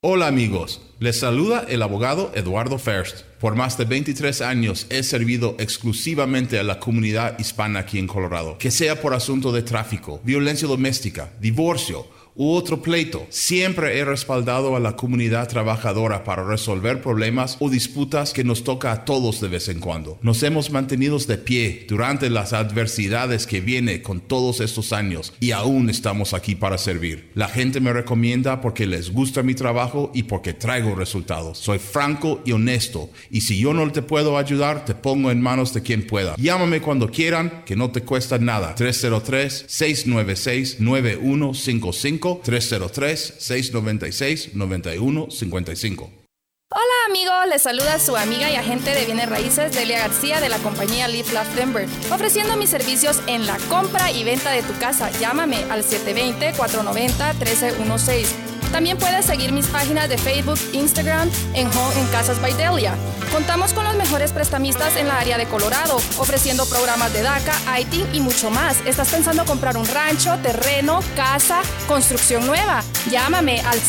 Hola amigos, les saluda el abogado Eduardo First. Por más de 23 años he servido exclusivamente a la comunidad hispana aquí en Colorado. Que sea por asunto de tráfico, violencia doméstica, divorcio u otro pleito, siempre he respaldado a la comunidad trabajadora para resolver problemas o disputas que nos toca a todos de vez en cuando. Nos hemos mantenido de pie durante las adversidades que viene con todos estos años y aún estamos aquí para servir. La gente me recomienda porque les gusta mi trabajo y porque traigo resultados. Soy franco y honesto y si yo no te puedo ayudar, te pongo en manos de quien pueda. Llámame cuando quieran, que no te cuesta nada. 303-696-9155 303-696-9155. Hola amigos, les saluda su amiga y agente de bienes raíces Delia García de la compañía Live Love Denver, ofreciendo mis servicios en la compra y venta de tu casa. Llámame al 720-490-1316. También puedes seguir mis páginas de Facebook, Instagram en Home en Casas by Delia. Contamos con los mejores prestamistas en la área de Colorado, ofreciendo programas de DACA, ITIN y mucho más. ¿Estás pensando comprar un rancho, terreno, casa, construcción nueva? Llámame al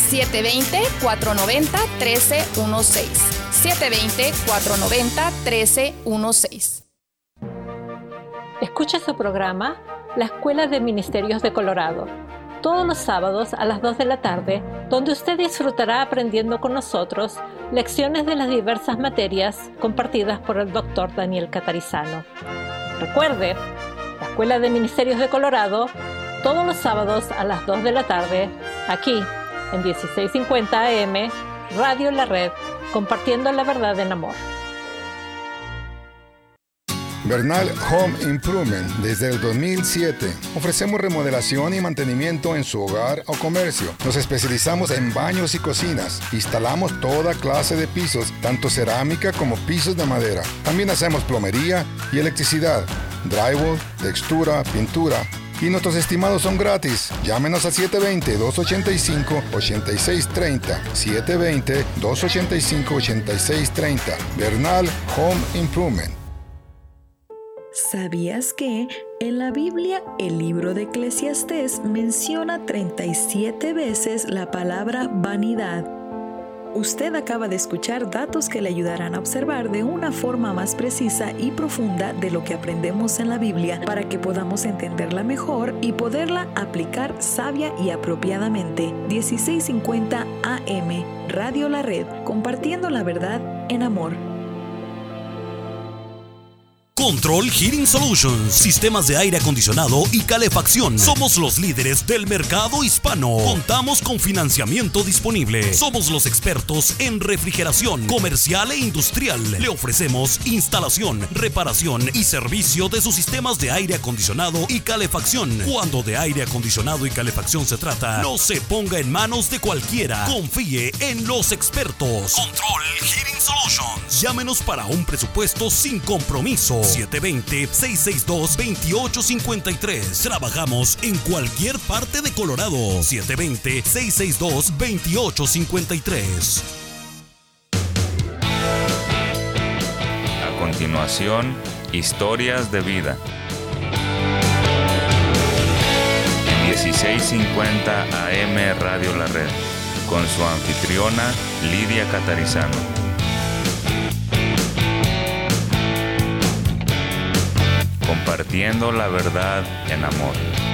720-490-1316. 720-490-1316. Escucha su programa La Escuela de Ministerios de Colorado, todos los sábados a las 2 de la tarde, donde usted disfrutará aprendiendo con nosotros lecciones de las diversas materias compartidas por el Dr. Daniel Catarizano. Recuerde, la Escuela de Ministerios de Colorado, todos los sábados a las 2 de la tarde, aquí en 1650 AM, Radio La Red, compartiendo la verdad en amor. Bernal Home Improvement. Desde el 2007 ofrecemos remodelación y mantenimiento en su hogar o comercio. Nos especializamos en baños y cocinas. Instalamos toda clase de pisos, tanto cerámica como pisos de madera. También hacemos plomería y electricidad, drywall, textura, pintura. Y nuestros estimados son gratis. Llámenos a 720-285-8630. 720-285-8630. Bernal Home Improvement. ¿Sabías que en la Biblia el libro de Eclesiastés menciona 37 veces la palabra vanidad? Usted acaba de escuchar datos que le ayudarán a observar de una forma más precisa y profunda de lo que aprendemos en la Biblia para que podamos entenderla mejor y poderla aplicar sabia y apropiadamente. 1650 AM, Radio La Red, compartiendo la verdad en amor. Control Heating Solutions, sistemas de aire acondicionado y calefacción. Somos los líderes del mercado hispano. Contamos con financiamiento disponible. Somos los expertos en refrigeración comercial e industrial. Le ofrecemos instalación, reparación y servicio de sus sistemas de aire acondicionado y calefacción. Cuando de aire acondicionado y calefacción se trata, no se ponga en manos de cualquiera. Confíe en los expertos. Control Heating Solutions. Llámenos para un presupuesto sin compromiso. 720-662-2853. Trabajamos en cualquier parte de Colorado. 720-662-2853. A continuación, historias de vida. 1650 AM Radio La Red, con su anfitriona Lidia Catarizano. Compartiendo la verdad en amor.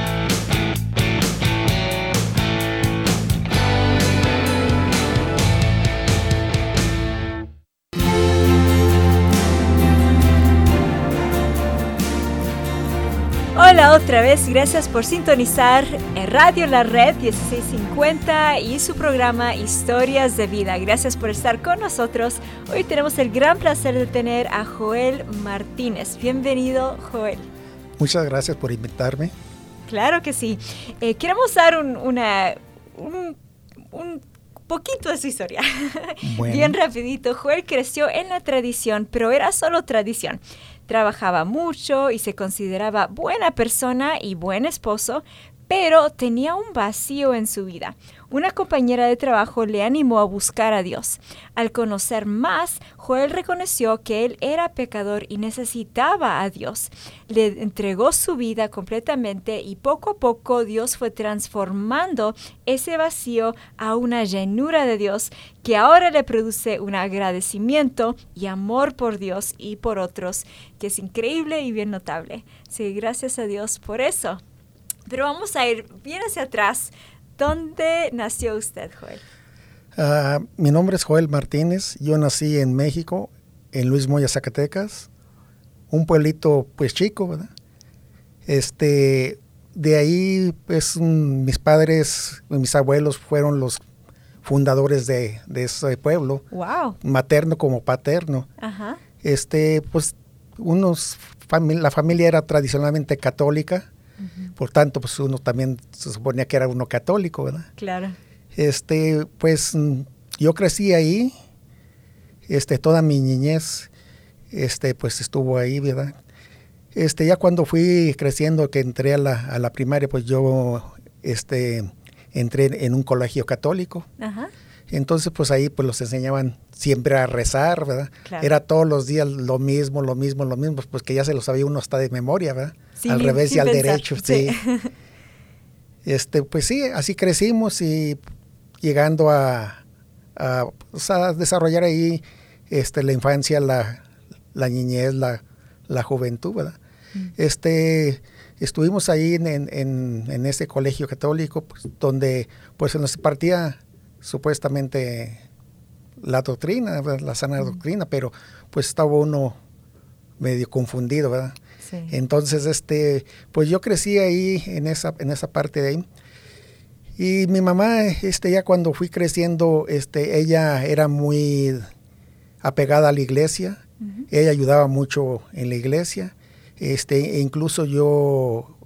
Hola otra vez, gracias por sintonizar en Radio La Red 1650 y su programa Historias de Vida. Gracias por estar con nosotros. Hoy tenemos el gran placer de tener a Joel Martínez. Bienvenido, Joel. Muchas gracias por invitarme. Claro que sí. Queremos dar un poquito de su historia. Bueno. Bien rapidito. Joel creció en la tradición, pero era solo tradición. Trabajaba mucho y se consideraba buena persona y buen esposo, pero tenía un vacío en su vida. Una compañera de trabajo le animó a buscar a Dios. Al conocer más, Joel reconoció que él era pecador y necesitaba a Dios. Le entregó su vida completamente y poco a poco Dios fue transformando ese vacío a una llenura de Dios que ahora le produce un agradecimiento y amor por Dios y por otros, que es increíble y bien notable. Sí, gracias a Dios por eso. Pero vamos a ir bien hacia atrás. ¿Dónde nació usted, Joel? Mi nombre es Joel Martínez. Yo nací en México, en Luis Moya, Zacatecas, un pueblito pues chico, ¿verdad? De ahí pues mis padres, mis abuelos fueron los fundadores de ese pueblo. Wow. Materno como paterno. Ajá. Pues la familia era tradicionalmente católica. Por tanto, pues uno también se suponía que era uno católico, ¿verdad? Claro. Pues yo crecí ahí, toda mi niñez, pues estuvo ahí, ¿verdad? Ya cuando fui creciendo, que entré a la primaria, pues yo, entré en un colegio católico. Ajá. Entonces, pues ahí pues los enseñaban siempre a rezar, ¿verdad? Claro. Era todos los días lo mismo, pues que ya se lo sabía uno hasta de memoria, ¿verdad? Sí, al revés y al pensar. Derecho, sí. Pues sí, así crecimos y llegando a desarrollar ahí la infancia, la niñez, la juventud, ¿verdad? Estuvimos ahí en ese colegio católico, pues, donde pues se nos partía supuestamente la doctrina, ¿verdad? La sana doctrina, pero pues estaba uno medio confundido, ¿verdad? Sí. Entonces, pues yo crecí ahí en esa parte de ahí. Y mi mamá, ya cuando fui creciendo, ella era muy apegada a la iglesia. Uh-huh. Ella ayudaba mucho en la iglesia. E incluso yo,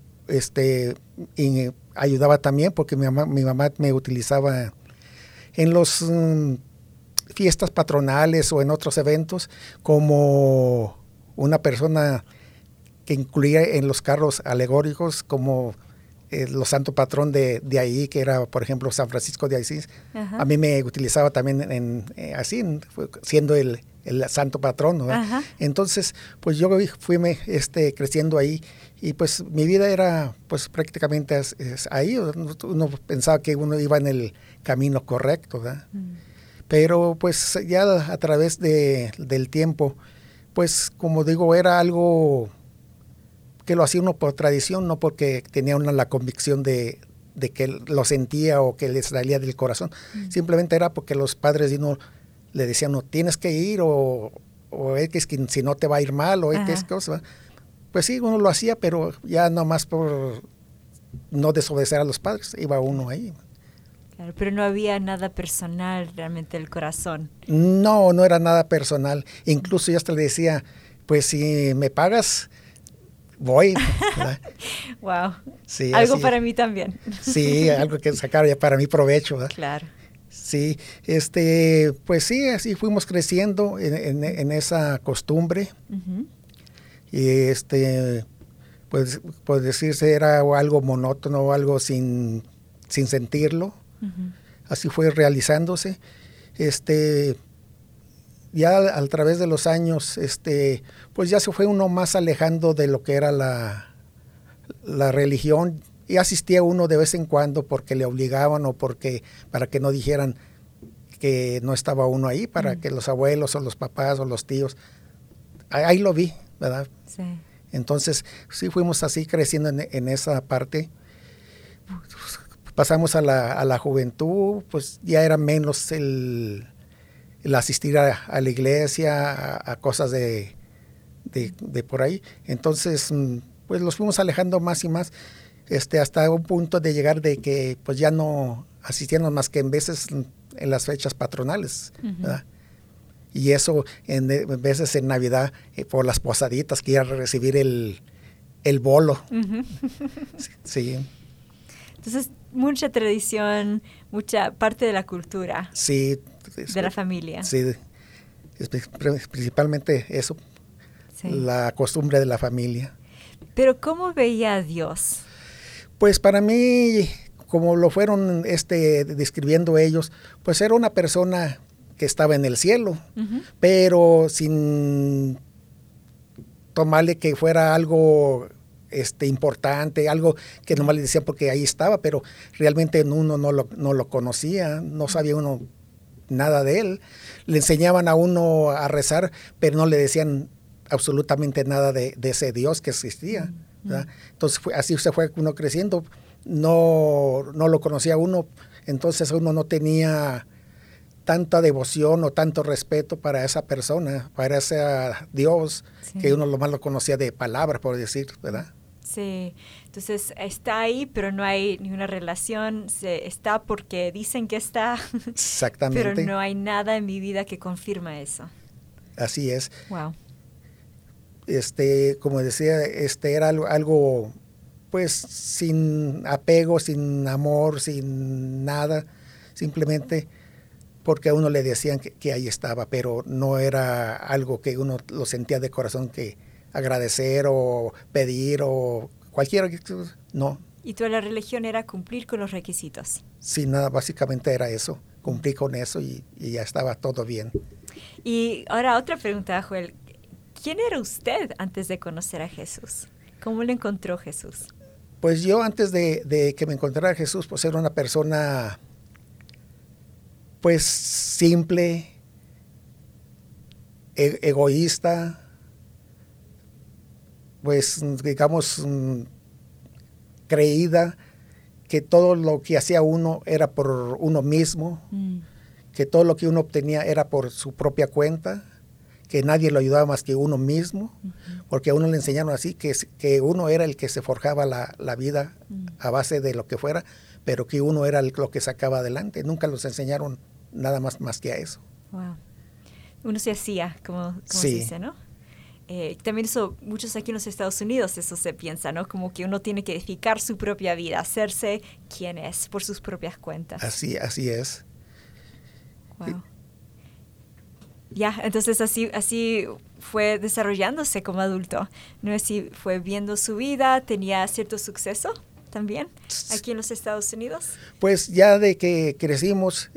ayudaba también porque mi mamá me utilizaba en los fiestas patronales o en otros eventos como una persona que incluía en los carros alegóricos como los santo patrón de ahí, que era, por ejemplo, San Francisco de Asís. Ajá. A mí me utilizaba también siendo el santo patrón, ¿no? Entonces, pues yo fui creciendo ahí y pues mi vida era pues prácticamente ahí. Uno pensaba que uno iba en el camino correcto, ¿verdad? Pero pues ya a través del tiempo, pues como digo, era algo que lo hacía uno por tradición, no porque tenía uno la convicción de que lo sentía o que le salía del corazón. Simplemente era porque los padres de uno le decían, no, tienes que ir o es que si no te va a ir mal o es cosa. Pues sí, uno lo hacía, pero ya nomás por no desobedecer a los padres, iba uno ahí. Claro, pero no había nada personal realmente del corazón. No era nada personal. Incluso yo hasta le decía, pues si me pagas, voy. Wow. Sí, algo así, para mí también. Sí, algo que sacar ya para mi provecho, ¿verdad? Claro. Sí, pues sí, así fuimos creciendo en esa costumbre. Uh-huh. Y pues por decirse era algo monótono, algo sin sentirlo. Uh-huh. Así fue realizándose. Ya a través de los años, pues ya se fue uno más alejando de lo que era la religión. Y asistía uno de vez en cuando porque le obligaban o para que no dijeran que no estaba uno ahí, para que los abuelos o los papás o los tíos, ahí lo vi, ¿verdad? Sí. Entonces, sí fuimos así creciendo en esa parte. Pasamos a la juventud, pues ya era menos el asistir a la iglesia, a cosas de por ahí. Entonces, pues los fuimos alejando más y más. Hasta un punto de llegar de que pues ya no asistíamos más que en veces en las fechas patronales, ¿verdad? Y eso en veces en Navidad por las posaditas que iba a recibir el bolo. Uh-huh. Sí. Entonces, mucha tradición, mucha parte de la cultura. Sí. De la familia. Sí, principalmente eso, sí. La costumbre de la familia. Pero ¿cómo veía a Dios? Pues para mí, como lo fueron describiendo ellos, pues era una persona que estaba en el cielo, pero sin tomarle que fuera algo importante, algo que nomás le decían porque ahí estaba, pero realmente uno no lo conocía, no sabía uno nada de él. Le enseñaban a uno a rezar, pero no le decían absolutamente nada de ese Dios que existía, ¿verdad? Entonces así se fue uno creciendo, no lo conocía uno, entonces uno no tenía tanta devoción o tanto respeto para esa persona, para ese Dios, que uno lo más lo conocía de palabras, por decir, ¿verdad? Sí, entonces está ahí, pero no hay ninguna relación, está porque dicen que está, exactamente, pero no hay nada en mi vida que confirma eso. Así es. Wow. Como decía, era algo pues sin apego, sin amor, sin nada, simplemente porque a uno le decían que ahí estaba, pero no era algo que uno lo sentía de corazón que agradecer o pedir o cualquiera, no. ¿Y toda la religión era cumplir con los requisitos? Sí, nada, básicamente era eso, cumplir con eso y ya estaba todo bien. Y ahora otra pregunta, Joel. ¿Quién era usted antes de conocer a Jesús? ¿Cómo lo encontró Jesús? Pues yo antes de que me encontrara Jesús, pues era una persona pues simple, egoísta, pues digamos creída que todo lo que hacía uno era por uno mismo, que todo lo que uno obtenía era por su propia cuenta, que nadie lo ayudaba más que uno mismo, porque a uno le enseñaron así, que uno era el que se forjaba la vida a base de lo que fuera, pero que uno era lo que sacaba adelante. Nunca los enseñaron nada más que a eso. Wow. Uno se hacía, como sí. Se dice, ¿no? También eso, muchos aquí en los Estados Unidos, eso se piensa, ¿no? Como que uno tiene que edificar su propia vida, hacerse quien es por sus propias cuentas. Así es. Wow. Ya, entonces así fue desarrollándose como adulto. ¿No es si fue viendo su vida, tenía cierto suceso también aquí en los Estados Unidos? Pues ya de que crecimos,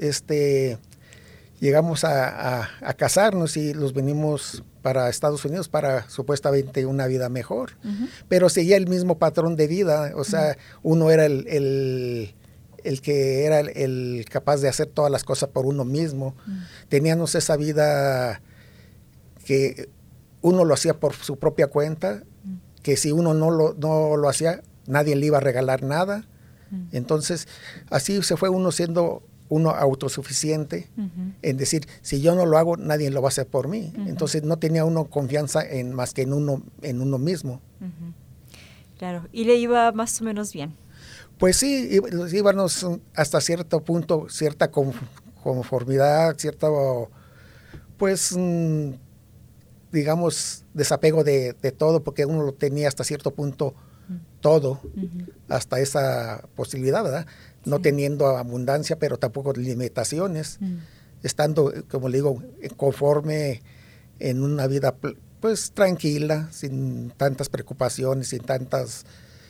llegamos a casarnos y los venimos para Estados Unidos para supuestamente una vida mejor. Pero seguía el mismo patrón de vida, o sea, uno era el que era el capaz de hacer todas las cosas por uno mismo. Teníamos esa vida que uno lo hacía por su propia cuenta, que si uno no lo hacía, nadie le iba a regalar nada. Entonces, así se fue uno siendo uno autosuficiente en decir, si yo no lo hago, nadie lo va a hacer por mí. Entonces, no tenía uno confianza más que en uno mismo. Claro, y le iba más o menos bien. Pues sí, íbamos hasta cierto punto, cierta conformidad, cierto, pues, digamos, desapego de todo, porque uno lo tenía hasta cierto punto todo, hasta esa posibilidad, ¿verdad? No teniendo abundancia, pero tampoco limitaciones, estando, como le digo, conforme en una vida, pues, tranquila, sin tantas preocupaciones, sin tantas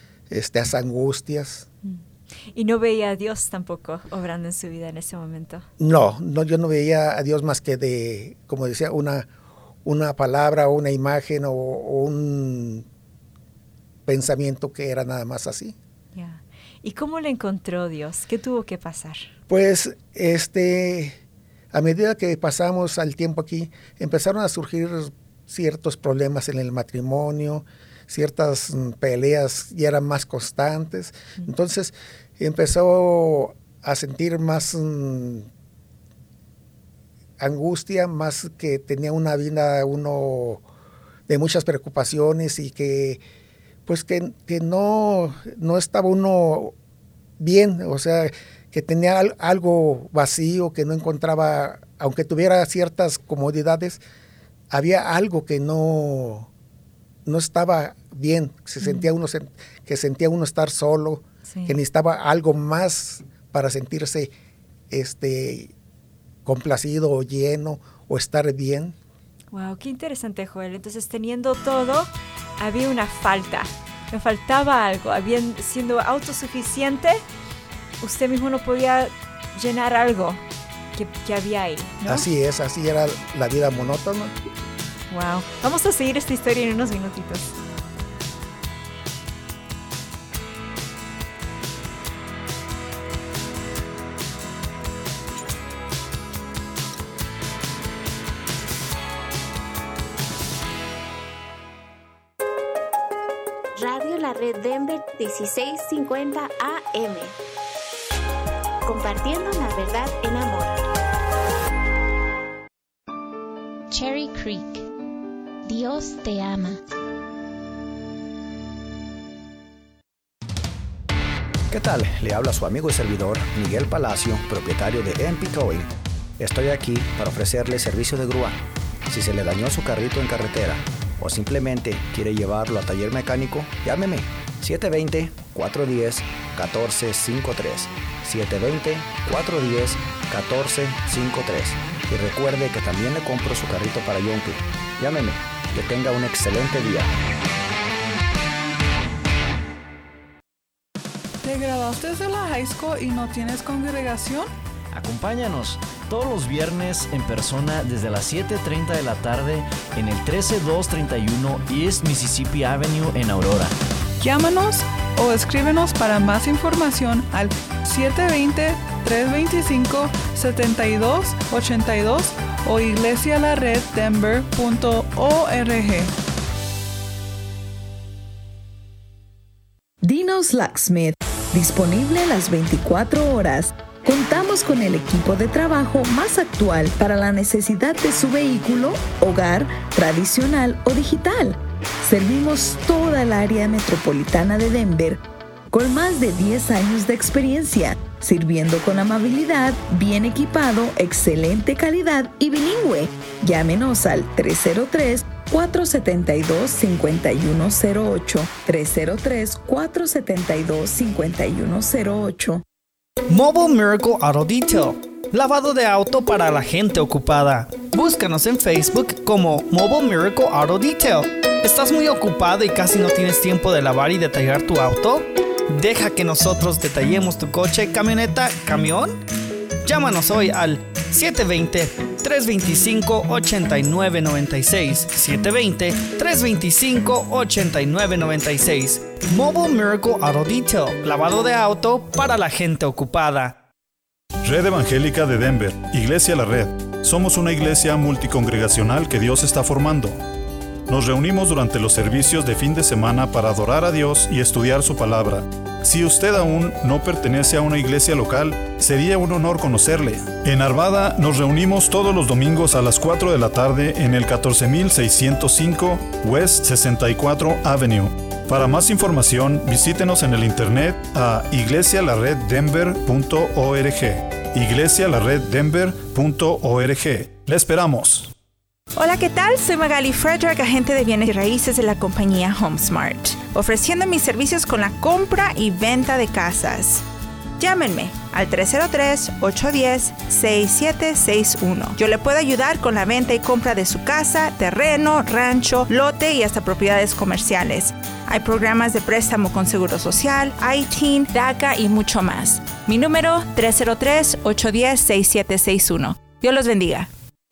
angustias. ¿Y no veía a Dios tampoco obrando en su vida en ese momento? No, yo no veía a Dios más que de, como decía, una palabra o una imagen o un pensamiento que era nada más así. Yeah. ¿Y cómo le encontró Dios? ¿Qué tuvo que pasar? Pues, a medida que pasamos al tiempo aquí, empezaron a surgir ciertos problemas en el matrimonio, ciertas peleas ya eran más constantes. Entonces empezó a sentir más angustia, más que tenía una vida uno de muchas preocupaciones y que pues que no estaba uno bien, o sea, que tenía algo vacío, que no encontraba, aunque tuviera ciertas comodidades, había algo que no estaba bien, sentía uno estar solo, que necesitaba algo más para sentirse complacido o lleno o estar bien. Wow, qué interesante, Joel. Entonces, teniendo todo, había una falta. me faltaba algo. Siendo autosuficiente, usted mismo no podía llenar algo que había ahí, ¿no? Así es, así era la vida monótona. Wow. Vamos a seguir esta historia en unos minutitos. Radio La Red Denver 1650 AM. Compartiendo la verdad en amor. Cherry Creek. Dios te ama. ¿Qué tal? Le habla su amigo y servidor Miguel Palacio, propietario de MP Towing. Estoy aquí para ofrecerle servicio de grúa. Si se le dañó su carrito en carretera o simplemente quiere llevarlo a taller mecánico, llámeme 720-410-1453. 720-410-1453. Y recuerde que también le compro su carrito para Yonke. Llámeme. Que tenga un excelente día. ¿Te graduaste de la high school y no tienes congregación? Acompáñanos todos los viernes en persona desde las 7:30 de la tarde en el 13231 East Mississippi Avenue en Aurora. Llámanos o escríbenos para más información al 720-325-7282 o iglesialareddenver.org. Dino's Locksmith, disponible las 24 horas. Contamos con el equipo de trabajo más actual para la necesidad de su vehículo, hogar, tradicional o digital. Servimos toda el área metropolitana de Denver con más de 10 años de experiencia, sirviendo con amabilidad, bien equipado, excelente calidad y bilingüe. Llámenos al 303-472-5108. 303-472-5108. Mobile Miracle Auto Detail. Lavado de auto para la gente ocupada. Búscanos en Facebook como Mobile Miracle Auto Detail. ¿Estás muy ocupado y casi no tienes tiempo de lavar y detallar tu auto? Deja que nosotros detallemos tu coche, camioneta, camión. Llámanos hoy al 720-325-8996. 720-325-8996. Mobile Miracle Auto Detail. Lavado de auto para la gente ocupada. Red Evangélica de Denver, Iglesia La Red. Somos una iglesia multicongregacional que Dios está formando. Nos reunimos durante los servicios de fin de semana para adorar a Dios y estudiar su palabra. Si usted aún no pertenece a una iglesia local, sería un honor conocerle. En Arvada nos reunimos todos los domingos a las 4 de la tarde en el 14605 West 64 Avenue. Para más información, visítenos en el internet a iglesialareddenver.org. iglesialareddenver.org. ¡Le esperamos! Hola, ¿qué tal? Soy Magali Frederick, agente de bienes y raíces de la compañía HomeSmart, ofreciendo mis servicios con la compra y venta de casas. Llámenme al 303-810-6761. Yo le puedo ayudar con la venta y compra de su casa, terreno, rancho, lote y hasta propiedades comerciales. Hay programas de préstamo con Seguro Social, ITIN, DACA y mucho más. Mi número 303-810-6761. Dios los bendiga.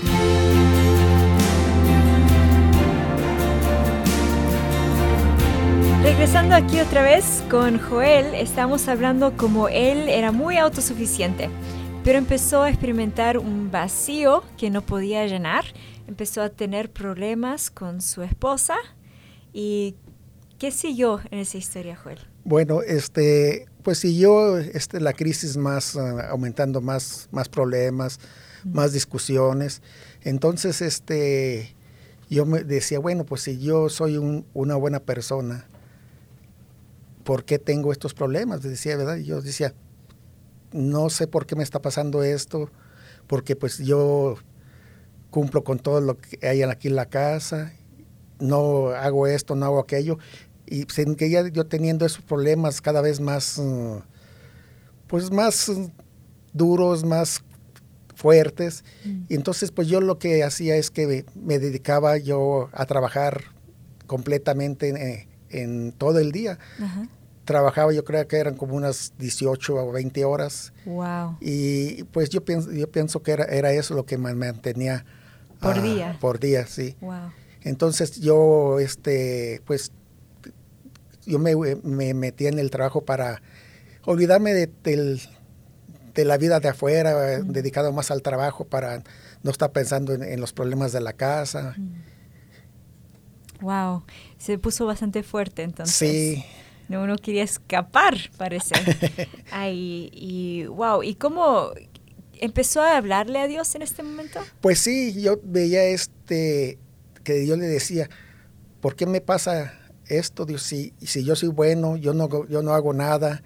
Regresando aquí otra vez con Joel, estamos hablando como él era muy autosuficiente, pero empezó a experimentar un vacío que no podía llenar, empezó a tener problemas con su esposa. ¿Y qué siguió en esa historia, Joel? Bueno, pues siguió la crisis más aumentando, más problemas, más discusiones. Entonces, yo me decía, bueno, pues si yo soy una buena persona, ¿por qué tengo estos problemas? Decía, ¿verdad? Yo decía, no sé por qué me está pasando esto, porque pues yo cumplo con todo lo que hay aquí en la casa, no hago esto, no hago aquello, y seguía yo teniendo esos problemas cada vez más, pues más duros, más fuertes, y entonces pues yo lo que hacía es que me dedicaba yo a trabajar completamente en todo el día. Trabajaba, yo creo que eran como unas 18 o 20 horas. Wow. Y pues yo pienso que era eso lo que me mantenía. ¿Por día? Por día, sí. Wow. Entonces yo, pues, yo me metí en el trabajo para olvidarme de la vida de afuera, dedicado más al trabajo para no estar pensando en los problemas de la casa. Wow, se puso bastante fuerte entonces. Sí. Uno quería escapar, parece. Ay, y wow, ¿y cómo empezó a hablarle a Dios en este momento? Pues sí, yo veía que Dios le decía, ¿por qué me pasa esto, Dios? Si yo soy bueno, yo no hago nada.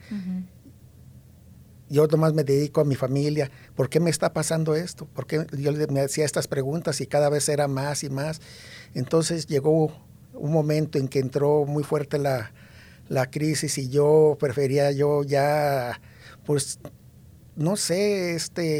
Yo nomás me dedico a mi familia. ¿Por qué me está pasando esto? ¿Por qué yo me hacía estas preguntas y cada vez era más y más? Entonces llegó un momento en que entró muy fuerte la crisis y yo prefería ya, pues, no sé,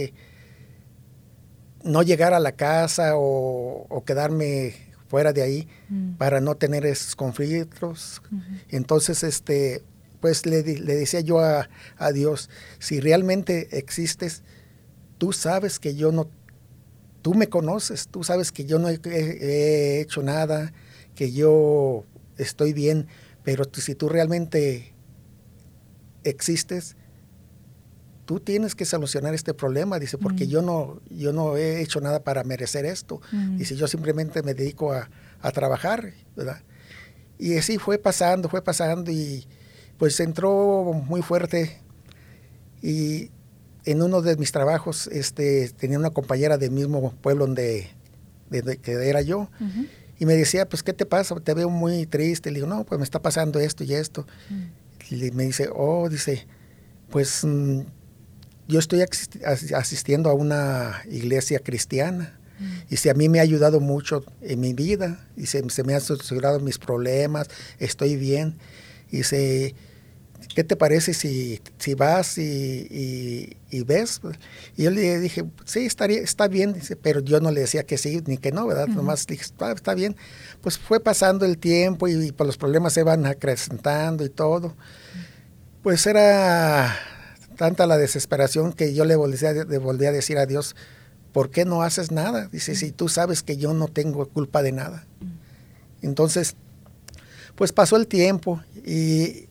no llegar a la casa o quedarme fuera de ahí para no tener esos conflictos. Entonces, pues le decía yo a Dios, si realmente existes, tú sabes que tú me conoces, tú sabes que yo no he hecho nada, que yo estoy bien, pero si tú realmente existes, tú tienes que solucionar este problema, dice, porque yo no he hecho nada para merecer esto. Dice, yo simplemente me dedico a trabajar, ¿verdad? Y así fue pasando y pues entró muy fuerte. Y en uno de mis trabajos tenía una compañera del mismo pueblo donde que era yo. Y me decía, pues, ¿qué te pasa? Te veo muy triste. Le digo, no, pues me está pasando esto y esto. Y me dice, dice, pues yo estoy asistiendo a una iglesia cristiana. Y si a mí me ha ayudado mucho en mi vida, y se me han solucionado mis problemas, estoy bien. Y dice, ¿qué te parece si vas y ves? Y yo le dije, sí, está bien, dice, pero yo no le decía que sí ni que no, ¿verdad? Nomás dije, está bien. Pues fue pasando el tiempo y pues los problemas se van acrecentando y todo. Pues era tanta la desesperación que yo le volví a decir a Dios, ¿por qué no haces nada? Dice, si tú sabes que yo no tengo culpa de nada. Entonces, pues pasó el tiempo y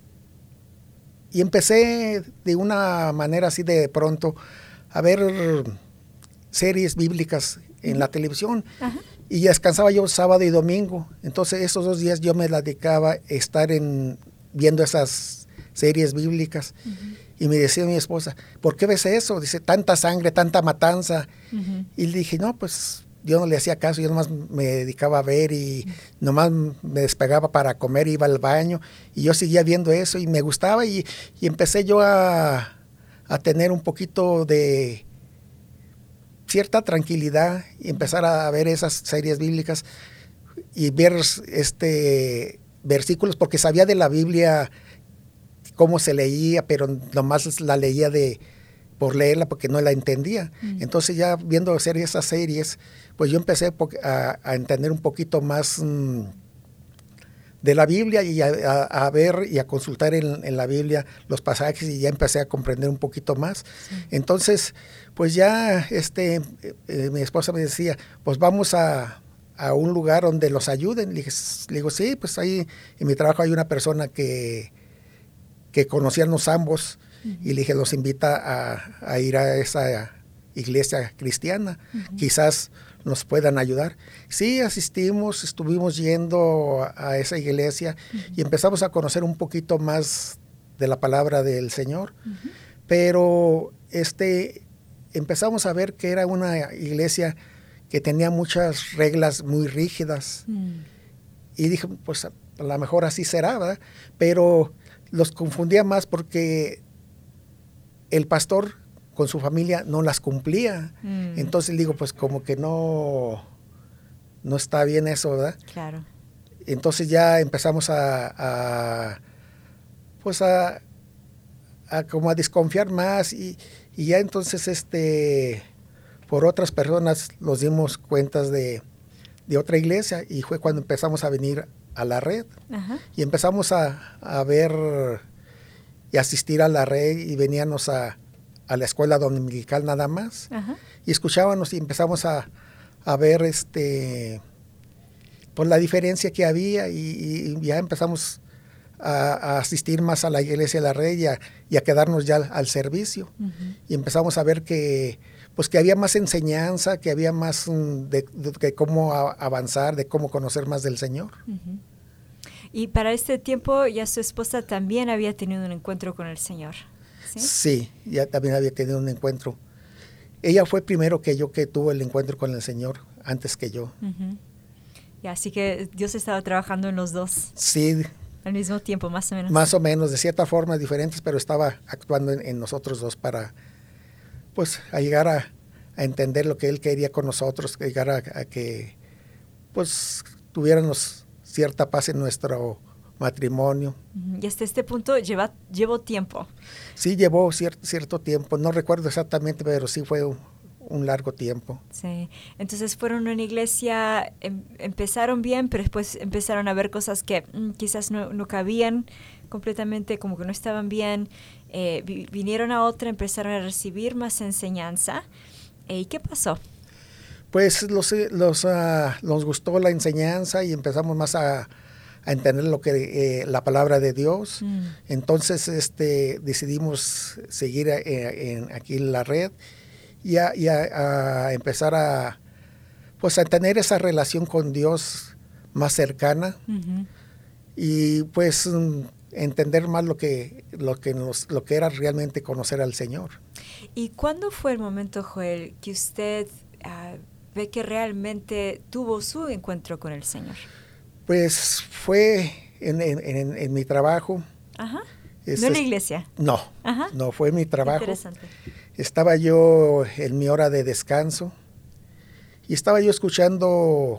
empecé de una manera así de pronto a ver series bíblicas en la televisión. Y descansaba yo sábado y domingo. Entonces esos 2 días yo me dedicaba a estar viendo esas series bíblicas. Y me decía mi esposa, ¿por qué ves eso? Dice, tanta sangre, tanta matanza. Y le dije, no, pues yo no le hacía caso, yo nomás me dedicaba a ver y nomás me despegaba para comer, iba al baño y yo seguía viendo eso y me gustaba y empecé yo a tener un poquito de cierta tranquilidad y empezar a ver esas series bíblicas y ver versículos, porque sabía de la Biblia cómo se leía, pero nomás la leía por leerla porque no la entendía. Entonces ya viendo esas series, pues yo empecé a entender un poquito más de la Biblia y a ver y a consultar en la Biblia los pasajes y ya empecé a comprender un poquito más. Entonces, pues ya mi esposa me decía, pues vamos a un lugar donde los ayuden. Le digo, sí, pues ahí en mi trabajo hay una persona que conocíamos ambos. Y le dije, los invita a ir a esa iglesia cristiana. Quizás nos puedan ayudar. Sí, asistimos, estuvimos yendo a esa iglesia y empezamos a conocer un poquito más de la palabra del Señor. Pero empezamos a ver que era una iglesia que tenía muchas reglas muy rígidas. Y dije, pues a lo mejor así será, ¿verdad? Pero los confundía más porque el pastor con su familia no las cumplía. Entonces digo, pues como que no está bien eso, ¿verdad? Claro. Entonces ya empezamos a como a desconfiar más y ya entonces por otras personas nos dimos cuentas de otra iglesia y fue cuando empezamos a venir a la red. Ajá. Y empezamos a ver y asistir a la red, y veníamos a la escuela dominical nada más. Ajá. Y escuchábamos y empezamos a ver pues la diferencia que había, y ya empezamos a asistir más a la iglesia de la red y a quedarnos ya al servicio. Uh-huh. Y empezamos a ver que había más enseñanza, que había más de cómo avanzar, de cómo conocer más del Señor. Uh-huh. Y para este tiempo ya su esposa también había tenido un encuentro con el Señor, ¿sí? Sí, ya también había tenido un encuentro. Ella fue primero que yo que tuvo el encuentro con el Señor, antes que yo. Uh-huh. Y así que Dios estaba trabajando en los dos. Sí. Al mismo tiempo, más o menos. Más o menos, de cierta forma diferentes, pero estaba actuando en nosotros dos para, pues, a llegar a entender lo que Él quería con nosotros, a llegar a que, pues, tuviéramos cierta paz en nuestro matrimonio. Y hasta este punto llevó tiempo. Sí, llevó cierto tiempo, no recuerdo exactamente, pero sí fue un largo tiempo. Sí, entonces fueron a una iglesia, empezaron bien, pero después empezaron a ver cosas que quizás no cabían completamente, como que no estaban bien. Vinieron a otra, empezaron a recibir más enseñanza. ¿Y qué pasó? Pues nos gustó la enseñanza y empezamos más a entender lo que la palabra de Dios. Entonces decidimos seguir aquí en la red y a empezar a tener esa relación con Dios más cercana. Uh-huh. Y pues entender más lo que era realmente conocer al Señor. ¿Y cuándo fue el momento, Joel, que usted ve que realmente tuvo su encuentro con el Señor? Pues fue en mi trabajo. Ajá. ¿No en la iglesia? No. Ajá. No, fue en mi trabajo. Interesante. Estaba yo en mi hora de descanso y estaba yo escuchando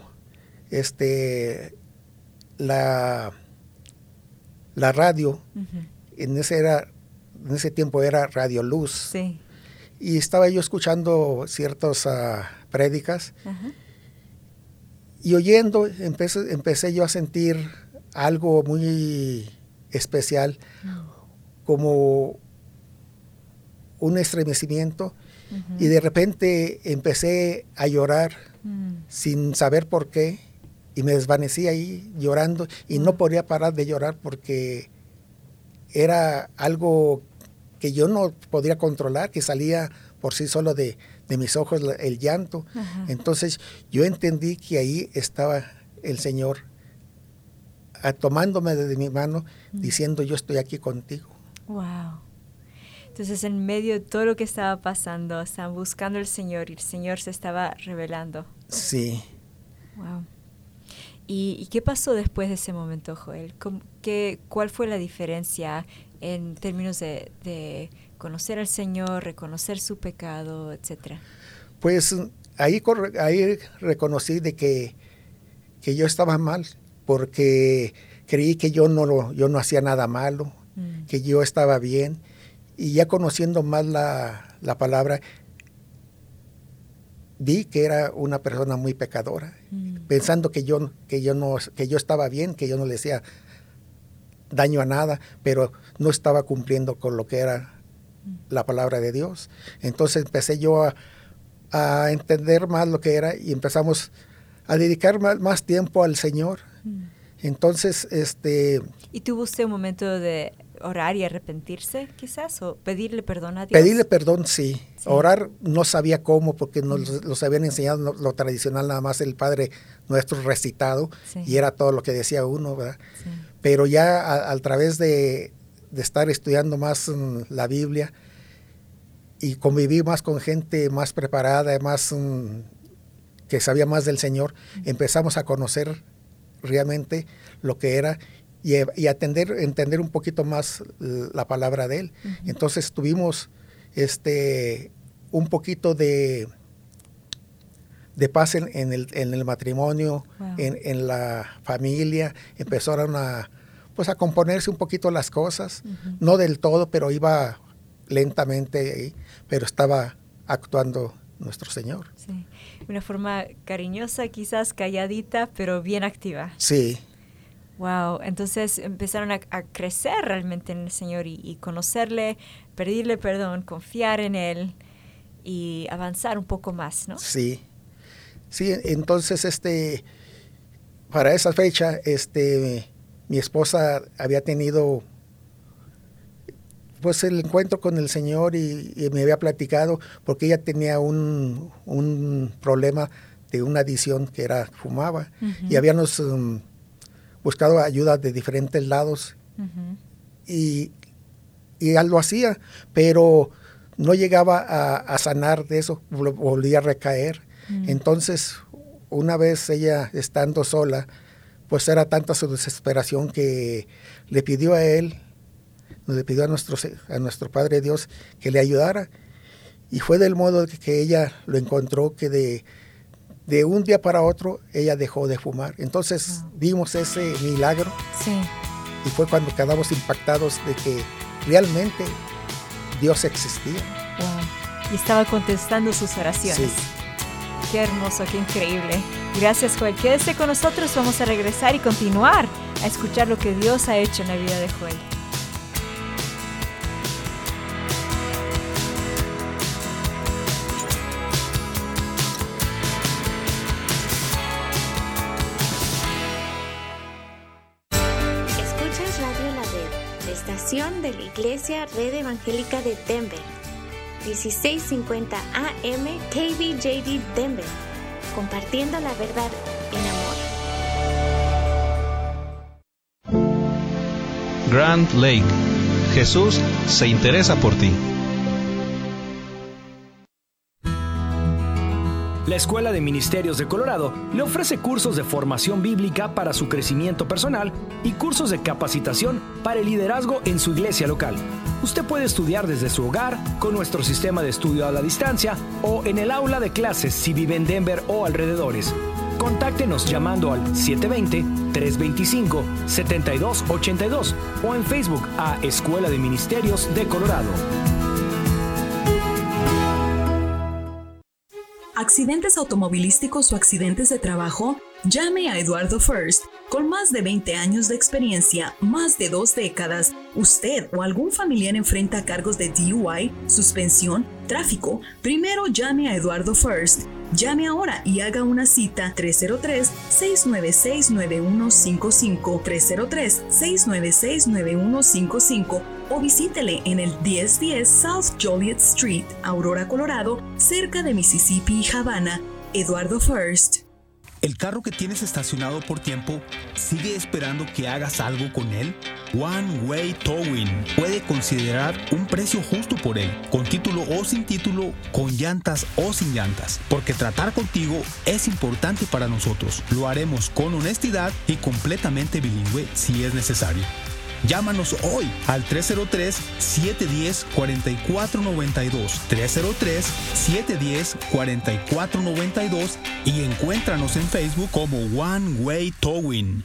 la radio. Uh-huh. En ese tiempo era Radio Luz. Sí. Y estaba yo escuchando ciertas prédicas. Uh-huh. Y oyendo, empecé yo a sentir algo muy especial, como un estremecimiento, uh-huh. Y de repente empecé a llorar sin saber por qué, y me desvanecí ahí llorando, y no podía parar de llorar porque era algo que yo no podía controlar, que salía por sí solo de mis ojos el llanto. Uh-huh. Entonces yo entendí que ahí estaba el Señor tomándome de mi mano, diciendo: yo estoy aquí contigo. Wow. Entonces, en medio de todo lo que estaba pasando, estaban buscando al Señor y el Señor se estaba revelando. Sí. Wow. ¿Y qué pasó después de ese momento, Joel? ¿Cuál fue la diferencia en términos de conocer al Señor, reconocer su pecado, etcétera? Pues ahí reconocí de que yo estaba mal, porque creí que yo no hacía nada malo, que yo estaba bien. Y ya conociendo más la palabra, vi que era una persona muy pecadora, pensando que yo estaba bien, que yo no le hacía daño a nada, pero no estaba cumpliendo con lo que era la palabra de Dios. Entonces empecé yo a entender más lo que era, y empezamos a dedicar más tiempo al Señor. Entonces, ¿Y tuvo usted un momento de orar y arrepentirse, quizás, o pedirle perdón a Dios? Pedirle perdón, sí. Orar no sabía cómo, porque nos habían enseñado lo tradicional, nada más el Padre Nuestro recitado, y era todo lo que decía uno, ¿verdad? Sí. Pero ya a través de estar estudiando más la Biblia y convivir más con gente más preparada, más que sabía más del Señor, empezamos a conocer realmente lo que era y entender un poquito más la palabra de Él. Uh-huh. Entonces tuvimos un poquito de paz en el matrimonio, wow. en la familia. Empezaron a componerse un poquito las cosas, uh-huh. No del todo, pero iba lentamente ahí, pero estaba actuando nuestro Señor. Sí, una forma cariñosa, quizás calladita, pero bien activa. Sí. Wow, entonces empezaron a crecer realmente en el Señor y conocerle, pedirle perdón, confiar en Él y avanzar un poco más, ¿no? Sí, entonces para esa fecha mi esposa había tenido pues el encuentro con el Señor y me había platicado porque ella tenía un problema de una adicción que era fumaba. Uh-huh. Y habíamos buscado ayuda de diferentes lados. Uh-huh. y él lo hacía, pero no llegaba a sanar de eso, volvía a recaer. Uh-huh. Entonces, una vez ella estando sola, pues era tanta su desesperación que le pidió a él, le pidió a nuestro Padre Dios que le ayudara. Y fue del modo que ella lo encontró, que de un día para otro ella dejó de fumar. Entonces vimos ese milagro. Sí. Y fue cuando quedamos impactados de que realmente Dios existía. Wow. Y estaba contestando sus oraciones. Sí. Qué hermoso, qué increíble. Gracias, Joel. Quédese con nosotros, vamos a regresar y continuar a escuchar lo que Dios ha hecho en la vida de Joel. De la Iglesia Red Evangélica de Denver, 1650 AM KBJD Denver, compartiendo la verdad en amor. Grand Lake, Jesús se interesa por ti. La Escuela de Ministerios de Colorado le ofrece cursos de formación bíblica para su crecimiento personal y cursos de capacitación para el liderazgo en su iglesia local. Usted puede estudiar desde su hogar con nuestro sistema de estudio a la distancia o en el aula de clases si vive en Denver o alrededores. Contáctenos llamando al 720-325-7282 o en Facebook a Escuela de Ministerios de Colorado. ¿Accidentes automovilísticos o accidentes de trabajo? Llame a Eduardo First. Con más de 20 años de experiencia, más de 2 décadas, usted o algún familiar enfrenta cargos de DUI, suspensión, tráfico. Primero llame a Eduardo First. Llame ahora y haga una cita 303-696-9155, 303-696-9155 o visítele en el 1010 South Joliet Street, Aurora, Colorado, cerca de Mississippi y Havana. Eduardo First. ¿El carro que tienes estacionado por tiempo sigue esperando que hagas algo con él? One Way Towing puede considerar un precio justo por él, con título o sin título, con llantas o sin llantas, porque tratar contigo es importante para nosotros. Lo haremos con honestidad y completamente bilingüe si es necesario. Llámanos hoy al 303-710-4492, 303-710-4492 y encuéntranos en Facebook como One Way Towing.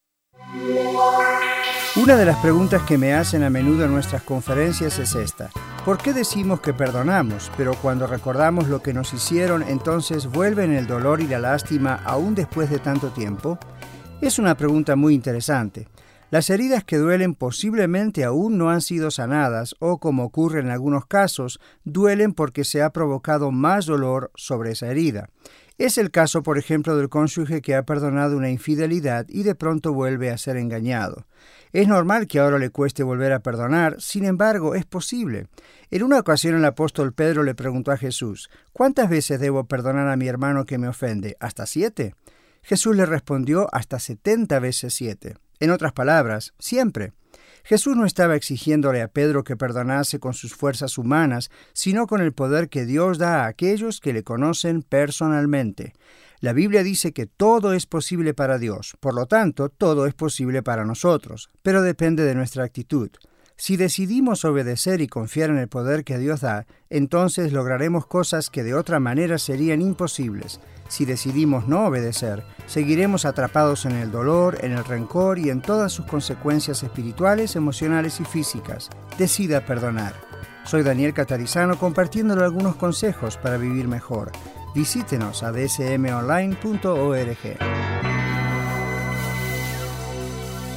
Una de las preguntas que me hacen a menudo en nuestras conferencias es esta: ¿por qué decimos que perdonamos, pero cuando recordamos lo que nos hicieron, entonces vuelven el dolor y la lástima aún después de tanto tiempo? Es una pregunta muy interesante. Las heridas que duelen posiblemente aún no han sido sanadas o, como ocurre en algunos casos, duelen porque se ha provocado más dolor sobre esa herida. Es el caso, por ejemplo, del cónyuge que ha perdonado una infidelidad y de pronto vuelve a ser engañado. Es normal que ahora le cueste volver a perdonar, sin embargo, es posible. En una ocasión el apóstol Pedro le preguntó a Jesús: ¿cuántas veces debo perdonar a mi hermano que me ofende? ¿Hasta 7? Jesús le respondió: hasta 70 veces 7. En otras palabras, siempre. Jesús no estaba exigiéndole a Pedro que perdonase con sus fuerzas humanas, sino con el poder que Dios da a aquellos que le conocen personalmente. La Biblia dice que todo es posible para Dios, por lo tanto, todo es posible para nosotros, pero depende de nuestra actitud. Si decidimos obedecer y confiar en el poder que Dios da, entonces lograremos cosas que de otra manera serían imposibles. Si decidimos no obedecer, seguiremos atrapados en el dolor, en el rencor y en todas sus consecuencias espirituales, emocionales y físicas. Decida perdonar. Soy Daniel Catarizano compartiéndole algunos consejos para vivir mejor. Visítenos a dsmonline.org.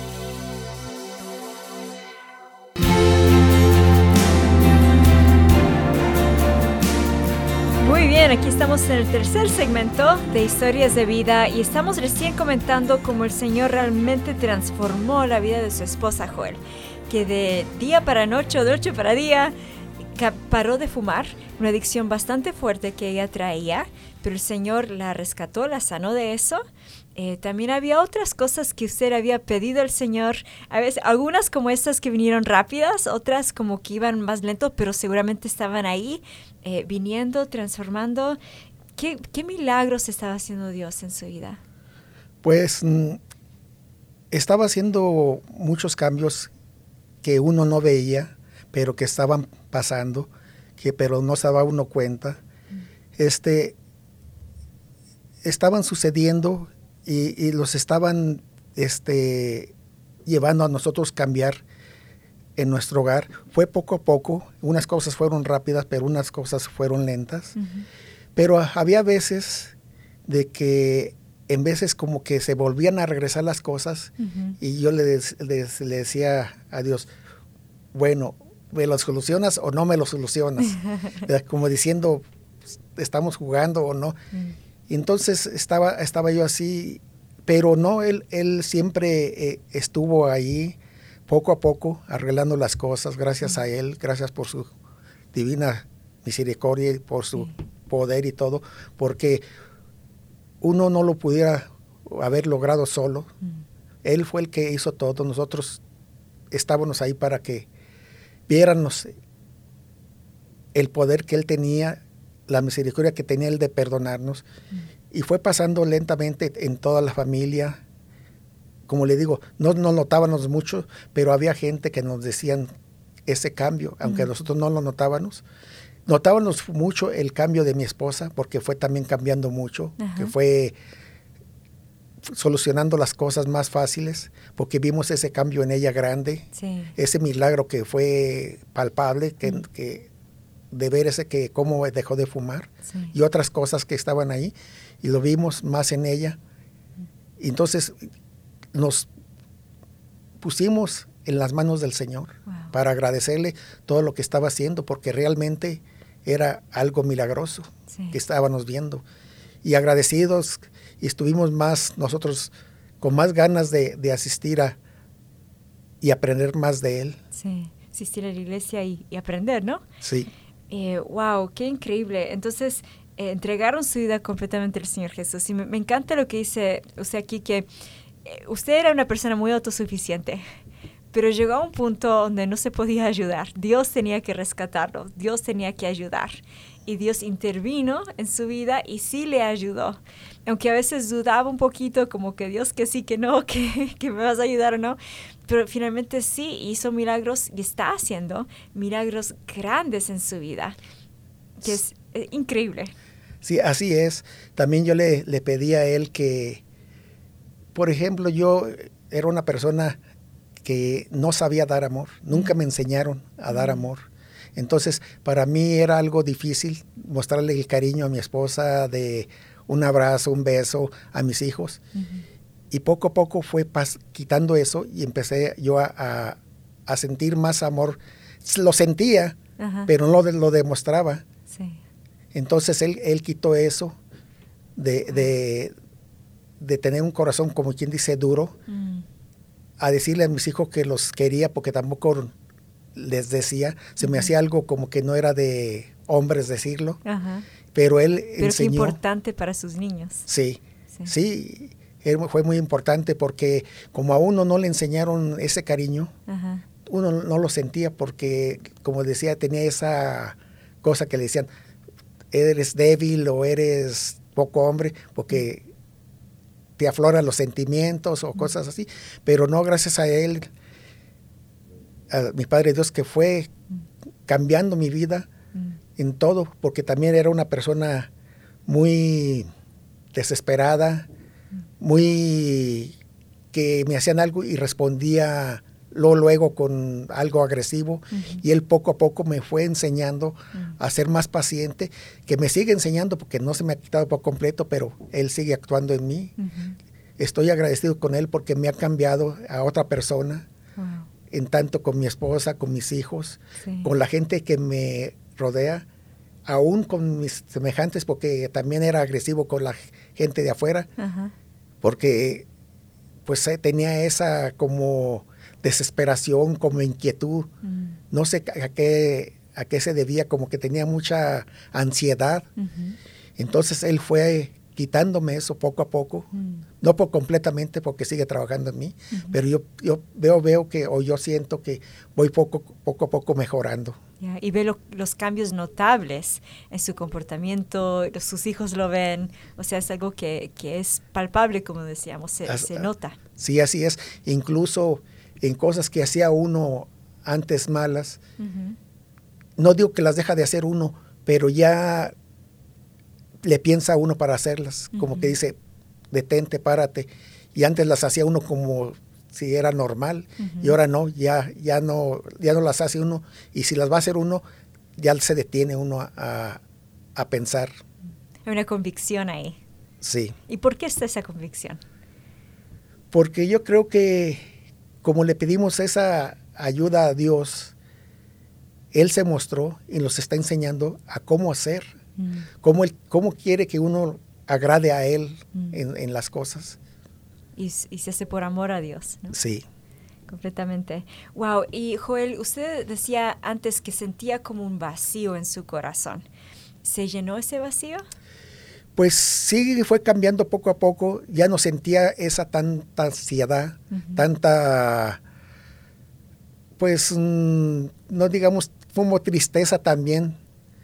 Bueno, aquí estamos en el tercer segmento de Historias de Vida y estamos recién comentando cómo el Señor realmente transformó la vida de su esposa Joel, que de día para noche o de noche para día paró de fumar, una adicción bastante fuerte que ella traía, pero el Señor la rescató, la sanó de eso. También había otras cosas que usted había pedido al Señor, a veces, algunas como estas que vinieron rápidas, otras como que iban más lento, pero seguramente estaban ahí, viniendo, transformando. ¿Qué milagros estaba haciendo Dios en su vida? Pues estaba haciendo muchos cambios que uno no veía, pero que estaban pasando, pero no se daba uno cuenta. Estaban sucediendo y los estaban llevando a nosotros cambiar en nuestro hogar. Fue poco a poco, unas cosas fueron rápidas, pero unas cosas fueron lentas. Uh-huh. Pero había veces de que en veces como que se volvían a regresar las cosas, uh-huh, y yo le decía a Dios, bueno, ¿me lo solucionas o no me lo solucionas? Como diciendo, ¿estamos jugando o no? Uh-huh. Y entonces estaba yo así, pero no, él siempre estuvo ahí, poco a poco, arreglando las cosas, gracias a él, gracias por su divina misericordia y por su poder y todo, porque uno no lo pudiera haber logrado solo. Él fue el que hizo todo, nosotros estábamos ahí para que viéramos el poder que él tenía, la misericordia que tenía él de perdonarnos. Y fue pasando lentamente en toda la familia. Como le digo, no notábamos mucho, pero había gente que nos decían ese cambio, aunque nosotros no lo notábamos. Notábamos mucho el cambio de mi esposa, porque fue también cambiando mucho, que fue solucionando las cosas más fáciles, porque vimos ese cambio en ella grande, ese milagro que fue palpable, que de ver que cómo dejó de fumar, y otras cosas que estaban ahí, y lo vimos más en ella. Y entonces nos pusimos en las manos del Señor para agradecerle todo lo que estaba haciendo, porque realmente era algo milagroso que estábamos viendo. Y agradecidos, y estuvimos más nosotros con más ganas de asistir y aprender más de Él. Sí, asistir a la iglesia y aprender, ¿no? Sí. Wow, qué increíble. Entonces, entregaron su vida completamente al Señor Jesús. Y me encanta lo que dice usted aquí, que usted era una persona muy autosuficiente, pero llegó a un punto donde no se podía ayudar. Dios tenía que rescatarlo, Dios tenía que ayudar. Y Dios intervino en su vida y sí le ayudó. Aunque a veces dudaba un poquito, como que Dios que sí, que no, que me vas a ayudar o no. Pero finalmente sí hizo milagros y está haciendo milagros grandes en su vida, que es increíble. Sí, así es. También yo le pedí a él que, por ejemplo, yo era una persona que no sabía dar amor. Nunca me enseñaron a dar amor. Entonces, para mí era algo difícil mostrarle el cariño a mi esposa, de un abrazo, un beso a mis hijos. Y poco a poco fue quitando eso y empecé yo a sentir más amor. Lo sentía, pero no lo demostraba. Sí. Entonces, él quitó eso de tener un corazón, como quien dice, duro, a decirle a mis hijos que los quería, porque tampoco les decía, se me hacía algo como que no era de hombres decirlo, pero él enseñó. Pero es importante para sus niños. Sí, fue muy importante, porque como a uno no le enseñaron ese cariño, uno no lo sentía, porque como decía, tenía esa cosa que le decían, eres débil o eres poco hombre, porque te afloran los sentimientos o cosas así, pero no, gracias a él, a mi Padre Dios, que fue cambiando mi vida en todo, porque también era una persona muy desesperada, muy que me hacían algo y respondía luego con algo agresivo, y él poco a poco me fue enseñando a ser más paciente, que me sigue enseñando, porque no se me ha quitado por completo, pero él sigue actuando en mí. Estoy agradecido con él porque me ha cambiado a otra persona, en tanto con mi esposa, con mis hijos, con la gente que me rodea. aún con mis semejantes, porque también era agresivo con la gente de afuera, porque pues tenía esa como desesperación, como inquietud, no sé a qué se debía, como que tenía mucha ansiedad. Entonces él fue quitándome eso poco a poco, no por completamente porque sigue trabajando en mí, pero yo veo que, o yo siento que voy poco a poco mejorando. Y ve los cambios notables en su comportamiento, sus hijos lo ven, o sea, es algo que es palpable, como decíamos, se nota. Sí, así es. Incluso en cosas que hacía uno antes malas, no digo que las deja de hacer uno, pero ya le piensa a uno para hacerlas, como que dice, detente, párate. Y antes las hacía uno como si era normal, y ahora no, ya no las hace uno, y si las va a hacer uno, ya se detiene uno a pensar. Hay una convicción ahí. Sí. ¿Y por qué está esa convicción? Porque yo creo que como le pedimos esa ayuda a Dios, Él se mostró y nos está enseñando a cómo hacer, cómo quiere que uno agrade a Él en las cosas. Y se hace por amor a Dios, ¿no? Sí. Completamente. Wow. Y Joel, usted decía antes que sentía como un vacío en su corazón. ¿Se llenó ese vacío? Pues sí, fue cambiando poco a poco. Ya no sentía esa tanta ansiedad, tanta, pues, no digamos, como tristeza también.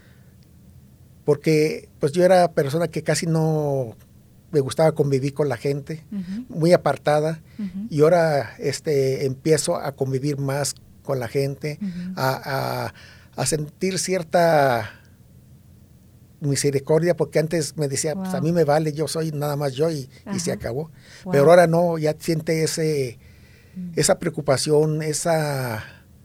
Porque pues yo era persona que casi no me gustaba convivir con la gente, muy apartada, y ahora empiezo a convivir más con la gente, a sentir cierta misericordia, porque antes me decía, pues a mí me vale, yo soy nada más yo y se acabó. Pero ahora no, ya siente esa preocupación, esa...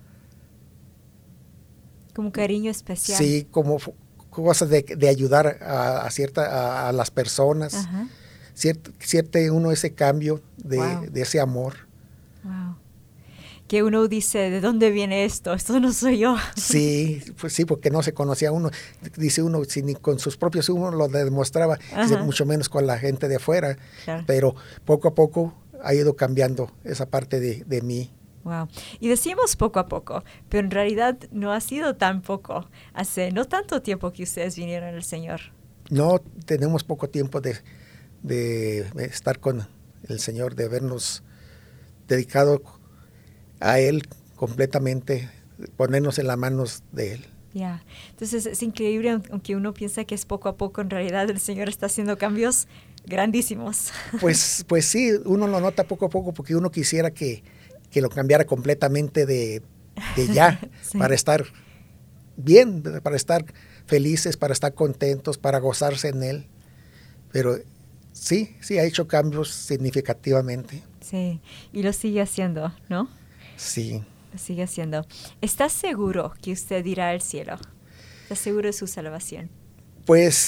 Como cariño especial. Sí, como cosas de ayudar a las personas. Siente uno ese cambio de ese amor. Wow. Que uno dice, ¿de dónde viene esto? Esto no soy yo. Sí, pues sí, porque no se conocía uno. Dice uno, si ni con sus propios uno lo demostraba, mucho menos con la gente de afuera. Claro. Pero poco a poco ha ido cambiando esa parte de mí. Wow. Y decimos poco a poco, pero en realidad no ha sido tan poco. Hace no tanto tiempo que ustedes vinieron al Señor. No, tenemos poco tiempo de estar con el Señor, de habernos dedicado a Él completamente, ponernos en las manos de Él. Ya. Entonces es increíble, aunque uno piensa que es poco a poco, en realidad el Señor está haciendo cambios grandísimos. Pues sí, uno lo nota poco a poco, porque uno quisiera que lo cambiara completamente de ya, sí. Para estar bien, para estar felices, para estar contentos, para gozarse en Él. Pero sí ha hecho cambios significativamente. Sí, y lo sigue haciendo, ¿no? Sí. Lo sigue haciendo. ¿Estás seguro que usted irá al cielo? ¿Estás seguro de su salvación? Pues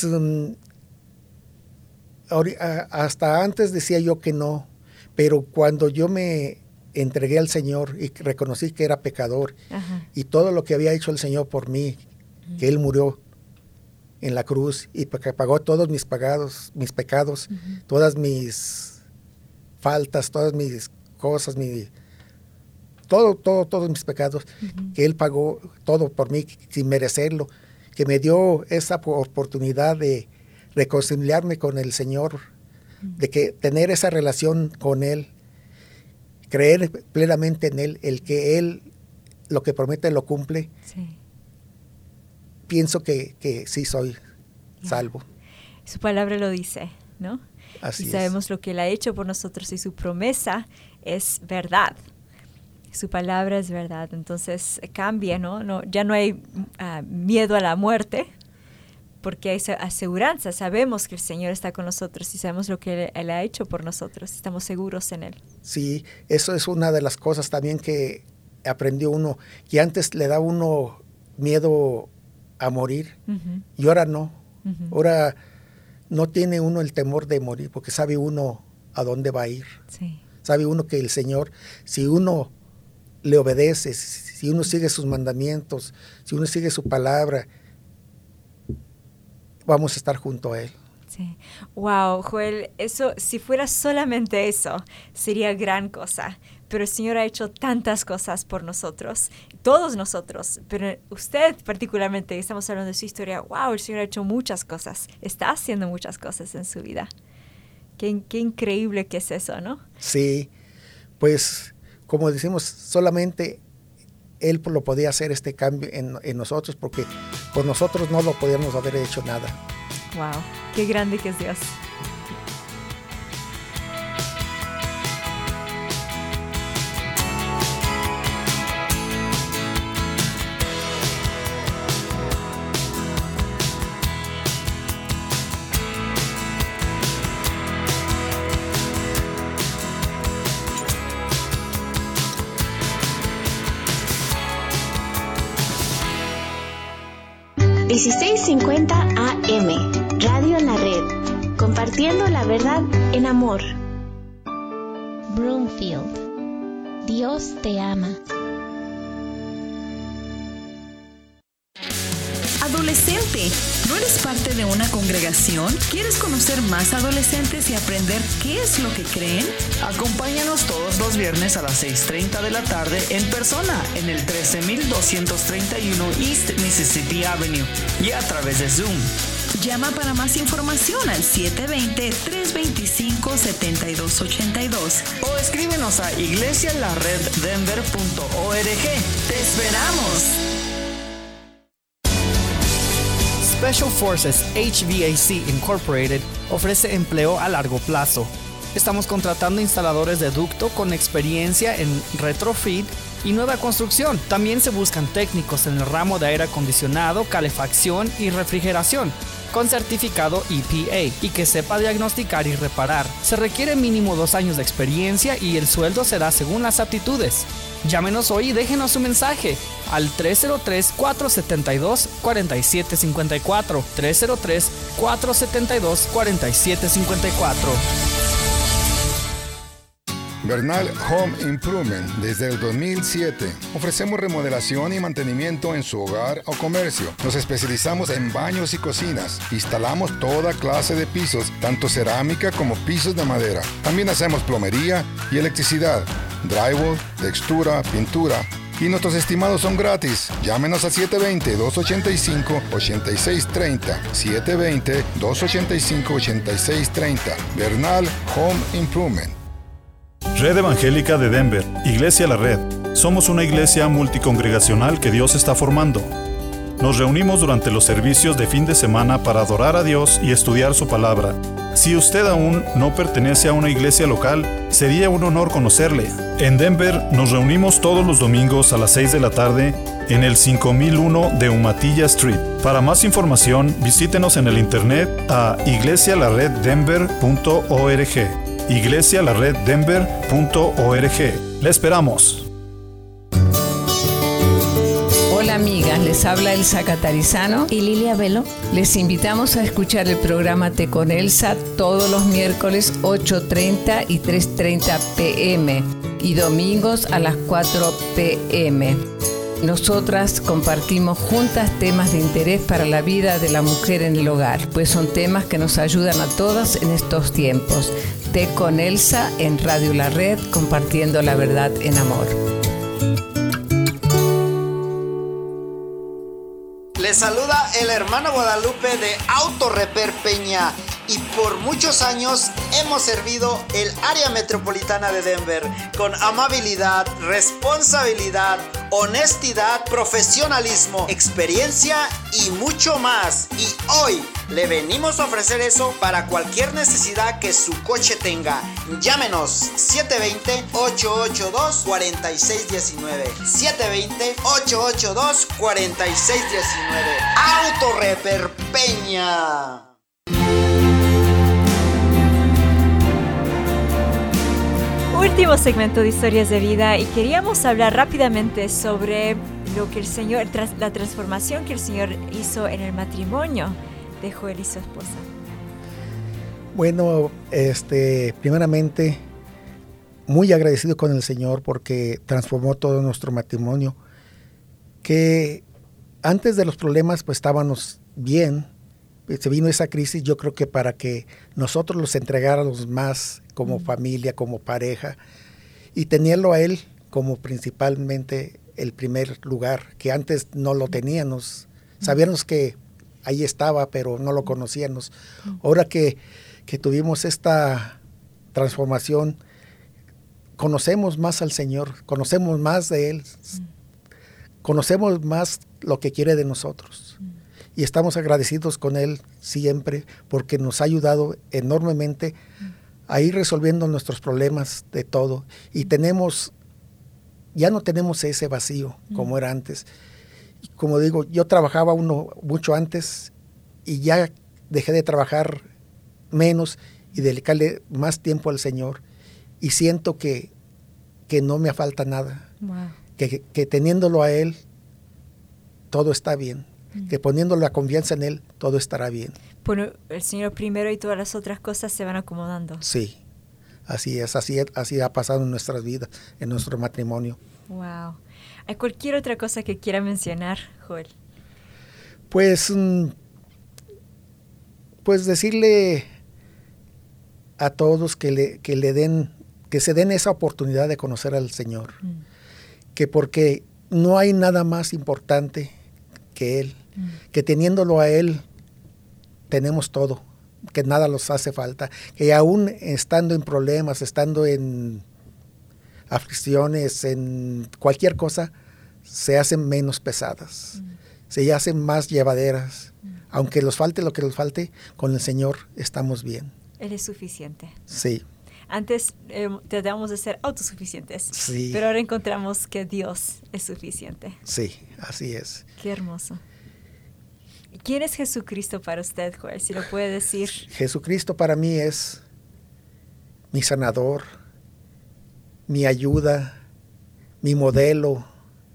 hasta antes decía yo que no, pero cuando yo me entregué al Señor y reconocí que era pecador, y todo lo que había hecho el Señor por mí, que Él murió en la cruz y que pagó todos mis pecados, todas mis faltas, todas mis cosas, todos mis pecados, que Él pagó todo por mí sin merecerlo, que me dio esa oportunidad de reconciliarme con el Señor, de que tener esa relación con Él, creer plenamente en Él, el que Él lo que promete lo cumple. Sí. Pienso que sí soy salvo. Su palabra lo dice, ¿no? Así y sabemos lo que Él ha hecho por nosotros, y su promesa es verdad. Su palabra es verdad. Entonces cambia, ¿no? Ya no hay miedo a la muerte, porque hay aseguranza. Sabemos que el Señor está con nosotros y sabemos lo que Él ha hecho por nosotros. Estamos seguros en Él. Sí, eso es una de las cosas también que aprendió uno, que antes le da uno miedo a morir, y ahora no. Ahora no tiene uno el temor de morir, porque sabe uno a dónde va a ir. Sí. Sabe uno que el Señor, si uno le obedece, si uno sigue sus mandamientos, si uno sigue su palabra, vamos a estar junto a Él. Sí. Wow, Joel, eso, si fuera solamente eso, sería gran cosa. Pero el Señor ha hecho tantas cosas por nosotros, todos nosotros, pero usted particularmente, estamos hablando de su historia. Wow, el Señor ha hecho muchas cosas, está haciendo muchas cosas en su vida. Qué increíble que es eso, ¿no? Sí, pues como decimos, solamente Él lo podía hacer este cambio en nosotros, porque por nosotros no lo podíamos haber hecho nada. Wow, qué grande que es Dios. ...1650 AM, Radio en la Red, compartiendo la verdad en amor. Broomfield, Dios te ama. Adolescente, ¿no eres parte de una congregación? ¿Quieres conocer más adolescentes y aprender qué es lo que creen? Acompáñanos todos los viernes a las 6:30 de la tarde en persona en el 13231 East Mississippi Avenue y a través de Zoom. Llama para más información al 720-325-7282 o escríbenos a iglesialareddenver.org. ¡Te esperamos! Special Forces HVAC Incorporated ofrece empleo a largo plazo. Estamos contratando instaladores de ducto con experiencia en retrofit y nueva construcción. También se buscan técnicos en el ramo de aire acondicionado, calefacción y refrigeración, con certificado EPA y que sepa diagnosticar y reparar. Se requiere mínimo 2 años de experiencia y el sueldo será según las aptitudes. Llámenos hoy y déjenos su mensaje al 303-472-4754. 303-472-4754. Bernal Home Improvement. Desde el 2007 ofrecemos remodelación y mantenimiento en su hogar o comercio. Nos especializamos en baños y cocinas. Instalamos toda clase de pisos, tanto cerámica como pisos de madera. También hacemos plomería y electricidad, drywall, textura, pintura. Y nuestros estimados son gratis. Llámenos a 720-285-8630. 720-285-8630. Bernal Home Improvement. Red Evangélica de Denver, Iglesia La Red. Somos una iglesia multicongregacional que Dios está formando. Nos reunimos durante los servicios de fin de semana para adorar a Dios y estudiar su palabra. Si usted aún no pertenece a una iglesia local, sería un honor conocerle. En Denver nos reunimos todos los domingos a las 6 de la tarde en el 5001 de Umatilla Street. Para más información, visítenos en el internet a iglesialareddenver.org. iglesialareddenver.org. ¡Le esperamos! Hola amigas, les habla Elsa Catarizano y Lilia Velo. Les invitamos a escuchar el programa Té con Elsa todos los miércoles 8:30 y 3:30 p.m. y domingos a las 4 p.m. Nosotras compartimos juntas temas de interés para la vida de la mujer en el hogar, pues son temas que nos ayudan a todas en estos tiempos. Té con Elsa en Radio La Red, compartiendo la verdad en amor. Les saluda el hermano Guadalupe de Auto Repair Peña y por muchos años hemos servido el área metropolitana de Denver con amabilidad, responsabilidad, honestidad, profesionalismo, experiencia y mucho más. Y hoy le venimos a ofrecer eso para cualquier necesidad que su coche tenga. Llámenos 720-882-4619. 720-882-4619. Auto Repair Peña. Último segmento de Historias de Vida y queríamos hablar rápidamente sobre lo que el Señor, la transformación que el Señor hizo en el matrimonio de Joel y su esposa. Bueno, primeramente, muy agradecido con el Señor porque transformó todo nuestro matrimonio, que antes de los problemas pues estábamos bien, se vino esa crisis, yo creo que para que nosotros los entregáramos más como familia, como pareja, y tenerlo a él como principalmente el primer lugar, que antes no lo teníamos. Sabíamos que ahí estaba, pero no lo conocíamos. Ahora que tuvimos esta transformación, conocemos más al Señor, conocemos más de Él, conocemos más lo que quiere de nosotros. Y estamos agradecidos con Él siempre porque nos ha ayudado enormemente a ir resolviendo nuestros problemas de todo. Y ya no tenemos ese vacío como era antes. Como digo, yo trabajaba mucho antes y ya dejé de trabajar menos y dedicarle más tiempo al Señor. Y siento que no me falta nada. Wow. Que teniéndolo a Él, todo está bien. Que poniendo la confianza en Él, todo estará bien. Bueno, el Señor primero y todas las otras cosas se van acomodando. Sí, así es, así ha pasado en nuestras vidas, en nuestro matrimonio. Wow. ¿Hay cualquier otra cosa que quiera mencionar, Joel? Pues decirle a todos que se den esa oportunidad de conocer al Señor. Que porque no hay nada más importante que Él. Que teniéndolo a Él, tenemos todo. Que nada nos hace falta. Que aún estando en problemas, estando en aflicciones, en cualquier cosa, se hacen menos pesadas. Se hacen más llevaderas. Aunque nos falte lo que nos falte, con el Señor estamos bien. Él es suficiente. Sí. Antes tratamos de ser autosuficientes, sí. Pero ahora encontramos que Dios es suficiente. Sí, así es. Qué hermoso. ¿Quién es Jesucristo para usted, Joel? Si lo puede decir. Jesucristo para mí es mi sanador, mi ayuda, mi modelo.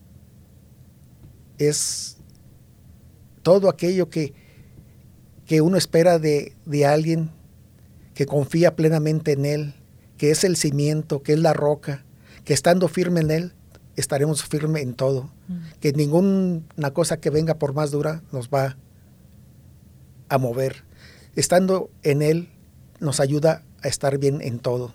Es todo aquello que uno espera de alguien que confía plenamente en Él, que es el cimiento, que es la roca, que estando firme en Él, estaremos firmes en todo. Que ninguna cosa que venga por más dura nos va a mover. Estando en Él, nos ayuda a estar bien en todo.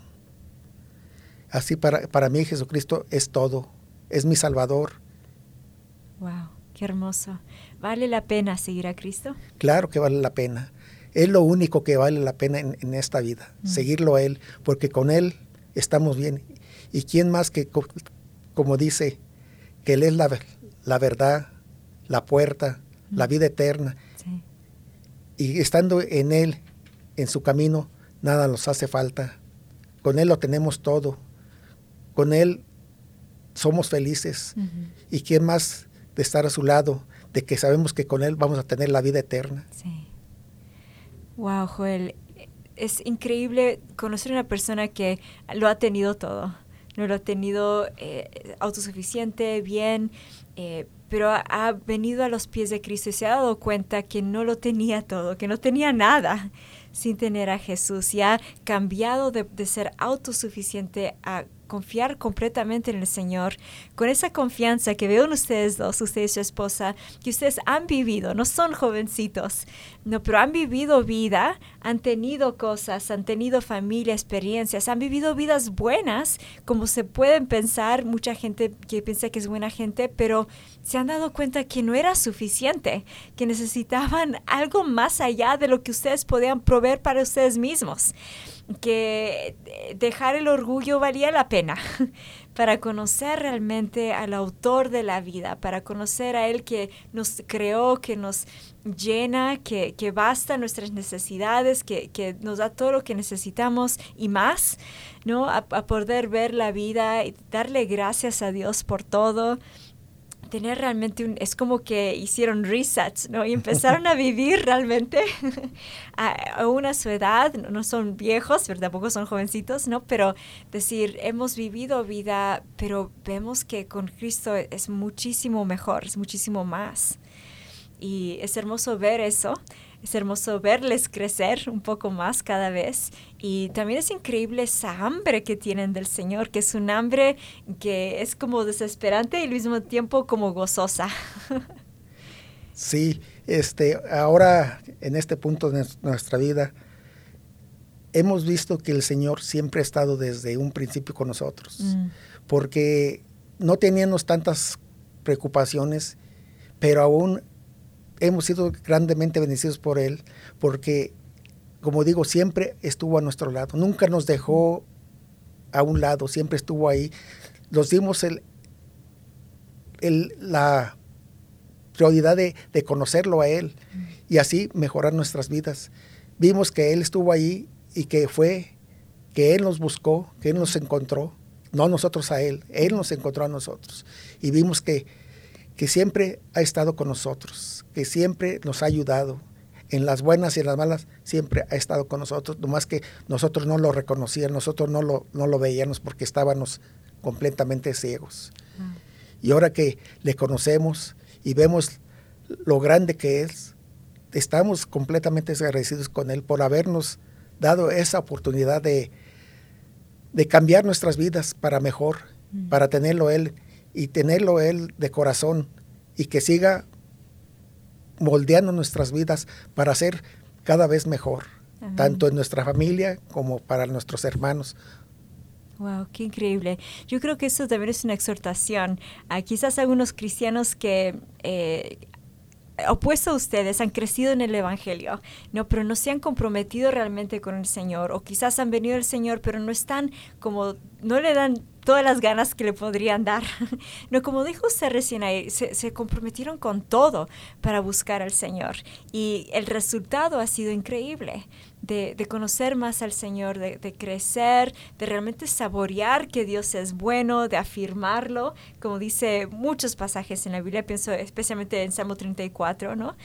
Así para mí Jesucristo es todo, es mi Salvador. Wow, qué hermoso. ¿Vale la pena seguir a Cristo? Claro que vale la pena. Es lo único que vale la pena en esta vida, seguirlo a Él, porque con Él estamos bien. ¿Y quién más que, como dice, que Él es la verdad, la puerta, la vida eterna? Sí. Y estando en Él, en su camino, nada nos hace falta. Con Él lo tenemos todo. Con Él somos felices. ¿Y quién más de estar a su lado, de que sabemos que con Él vamos a tener la vida eterna? Sí. Wow, Joel, es increíble conocer a una persona que lo ha tenido todo. No lo ha tenido autosuficiente, bien, pero ha venido a los pies de Cristo y se ha dado cuenta que no lo tenía todo, que no tenía nada sin tener a Jesús. Y ha cambiado de ser autosuficiente a confiar completamente en el Señor, con esa confianza que veo en ustedes dos, usted y su esposa, que ustedes han vivido, no son jovencitos, no, pero han vivido vida, han tenido cosas, han tenido familia, experiencias, han vivido vidas buenas, como se pueden pensar, mucha gente que piensa que es buena gente, pero se han dado cuenta que no era suficiente, que necesitaban algo más allá de lo que ustedes podían proveer para ustedes mismos. Que dejar el orgullo valía la pena para conocer realmente al autor de la vida, para conocer a Él que nos creó, que nos llena, que basta nuestras necesidades, que nos da todo lo que necesitamos y más, ¿no? A poder ver la vida y darle gracias a Dios por todo. Tener realmente es como que hicieron resets, ¿no? Y empezaron a vivir realmente a una su edad, no son viejos, pero tampoco son jovencitos, ¿no? Pero decir, hemos vivido vida, pero vemos que con Cristo es muchísimo mejor, es muchísimo más. Y es hermoso ver eso, es hermoso verles crecer un poco más cada vez. Y también es increíble esa hambre que tienen del Señor, que es un hambre que es como desesperante y al mismo tiempo como gozosa. Sí, Ahora, en este punto de nuestra vida, hemos visto que el Señor siempre ha estado desde un principio con nosotros, porque no teníamos tantas preocupaciones, pero aún hemos sido grandemente bendecidos por Él, porque, como digo, siempre estuvo a nuestro lado, nunca nos dejó a un lado, siempre estuvo ahí. Nos dimos la prioridad de conocerlo a Él y así mejorar nuestras vidas. Vimos que Él estuvo ahí y que Él nos buscó, que Él nos encontró, no nosotros a Él nos encontró a nosotros. Y vimos que siempre ha estado con nosotros, que siempre nos ha ayudado, en las buenas y en las malas, siempre ha estado con nosotros, nomás que nosotros no lo reconocíamos, nosotros no lo veíamos porque estábamos completamente ciegos. Y ahora que le conocemos y vemos lo grande que es, estamos completamente agradecidos con Él por habernos dado esa oportunidad de cambiar nuestras vidas para mejor, para tenerlo Él y tenerlo Él de corazón y que siga moldeando nuestras vidas para ser cada vez mejor, tanto en nuestra familia como para nuestros hermanos. Wow, qué increíble. Yo creo que eso también es una exhortación a quizás algunos cristianos que opuesto a ustedes han crecido en el Evangelio, no, pero no se han comprometido realmente con el Señor, o quizás han venido al Señor, pero no están como, no le dan todas las ganas que le podrían dar. No, como dijo usted recién ahí, se comprometieron con todo para buscar al Señor. Y el resultado ha sido increíble, de conocer más al Señor, de crecer, de realmente saborear que Dios es bueno, de afirmarlo, como dice muchos pasajes en la Biblia, pienso especialmente en Salmo 34, ¿no?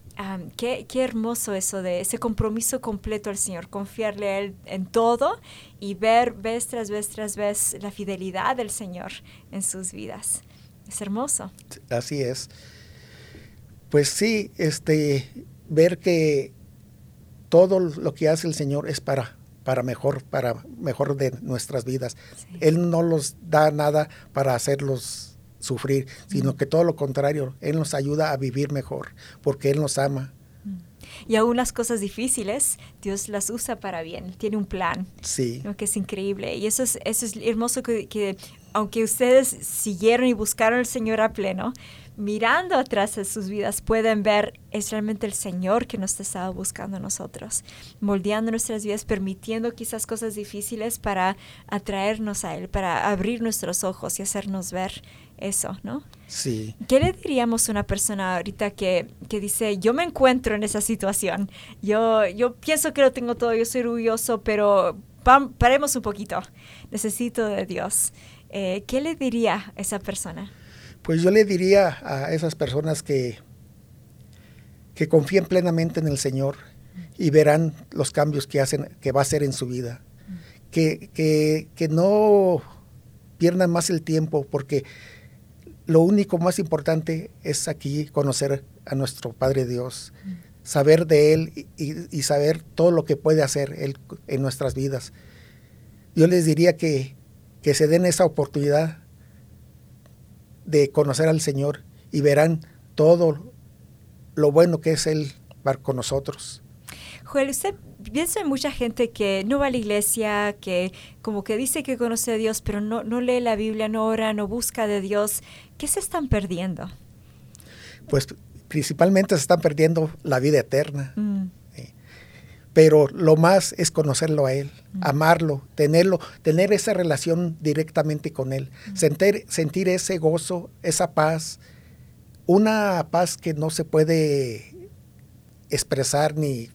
Qué hermoso eso de ese compromiso completo al Señor, confiarle a Él en todo y ver vez tras vez tras vez la fidelidad del Señor en sus vidas. Es hermoso. Así es. Pues sí, ver que todo lo que hace el Señor es para mejor de nuestras vidas. Sí. Él no nos da nada para hacerlos sufrir, sino que todo lo contrario, Él nos ayuda a vivir mejor, porque Él nos ama. Y aún las cosas difíciles, Dios las usa para bien, tiene un plan, sí, ¿no? Que es increíble. Y eso es hermoso que aunque ustedes siguieron y buscaron al Señor a pleno, mirando atrás de sus vidas pueden ver, es realmente el Señor que nos estaba buscando a nosotros, moldeando nuestras vidas, permitiendo quizás cosas difíciles para atraernos a Él, para abrir nuestros ojos y hacernos ver eso, ¿no? Sí. ¿Qué le diríamos a una persona ahorita que dice, yo me encuentro en esa situación, yo pienso que lo tengo todo, yo soy orgulloso, pero paremos un poquito, necesito de Dios? ¿Qué le diría a esa persona? Pues yo le diría a esas personas que confíen plenamente en el Señor y verán los cambios que va a hacer en su vida. Que no pierdan más el tiempo, porque lo único más importante es aquí conocer a nuestro Padre Dios, saber de Él y saber todo lo que puede hacer Él en nuestras vidas. Yo les diría que se den esa oportunidad de conocer al Señor y verán todo lo bueno que es Él con nosotros. Joel, usted piensa en mucha gente que no va a la iglesia, que como que dice que conoce a Dios, pero no lee la Biblia, no ora, no busca de Dios. ¿Qué se están perdiendo? Pues principalmente se están perdiendo la vida eterna. Pero lo más es conocerlo a Él, amarlo, tener esa relación directamente con Él, sentir ese gozo, esa paz, una paz que no se puede expresar ni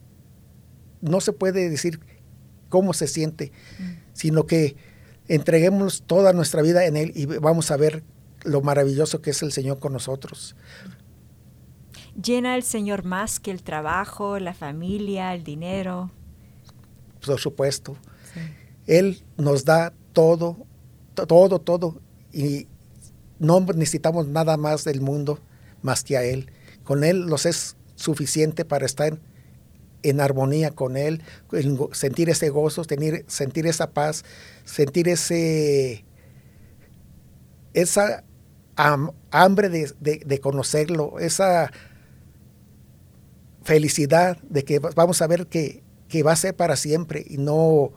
no se puede decir cómo se siente, sino que entreguemos toda nuestra vida en Él y vamos a ver lo maravilloso que es el Señor con nosotros. ¿Llena el Señor más que el trabajo, la familia, el dinero? Por supuesto. Sí. Él nos da todo, y no necesitamos nada más del mundo más que a Él. Con Él nos es suficiente para estar en armonía con Él, sentir ese gozo, sentir esa paz, sentir esa hambre de conocerlo, esa felicidad de que vamos a ver que va a ser para siempre y no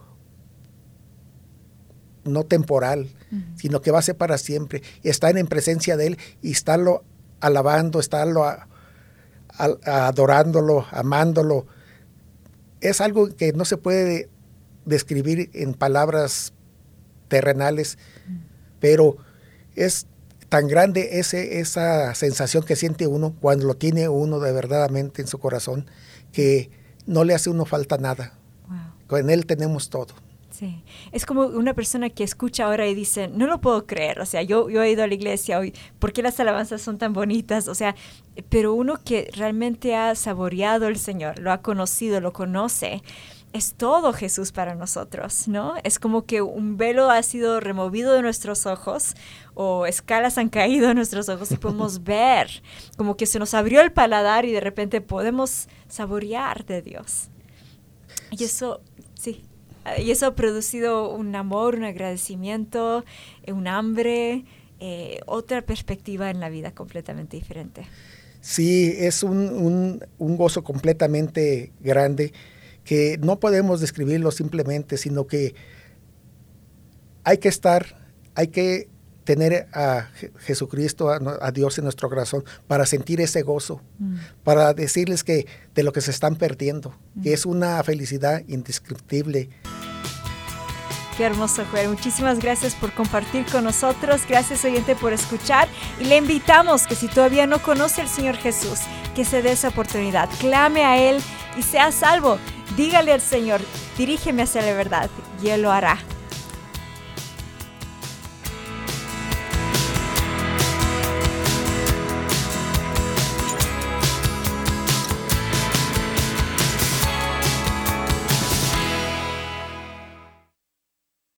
temporal, sino que va a ser para siempre. Y estar en presencia de Él y estarlo alabando, estarlo adorándolo, amándolo. Es algo que no se puede describir en palabras terrenales, pero es tan grande esa sensación que siente uno cuando lo tiene uno de verdaderamente en su corazón, que no le hace uno falta nada. Wow. Con Él tenemos todo. Sí, es como una persona que escucha ahora y dice, no lo puedo creer, o sea, yo he ido a la iglesia hoy, ¿por qué las alabanzas son tan bonitas? O sea, pero uno que realmente ha saboreado al Señor, lo ha conocido, lo conoce, es todo Jesús para nosotros, ¿no? Es como que un velo ha sido removido de nuestros ojos o escalas han caído de nuestros ojos y podemos ver, como que se nos abrió el paladar y de repente podemos saborear de Dios. Y eso, sí. Y eso ha producido un amor, un agradecimiento, un hambre, otra perspectiva en la vida completamente diferente. Sí, es un gozo completamente grande que no podemos describirlo simplemente, sino que hay que tener a Jesucristo, a Dios en nuestro corazón para sentir ese gozo, para decirles que de lo que se están perdiendo, que es una felicidad indescriptible. Qué hermoso, Joel. Muchísimas gracias por compartir con nosotros. Gracias, oyente, por escuchar. Y le invitamos que si todavía no conoce al Señor Jesús, que se dé esa oportunidad. Clame a Él y sea salvo. Dígale al Señor, dirígeme hacia la verdad, y Él lo hará.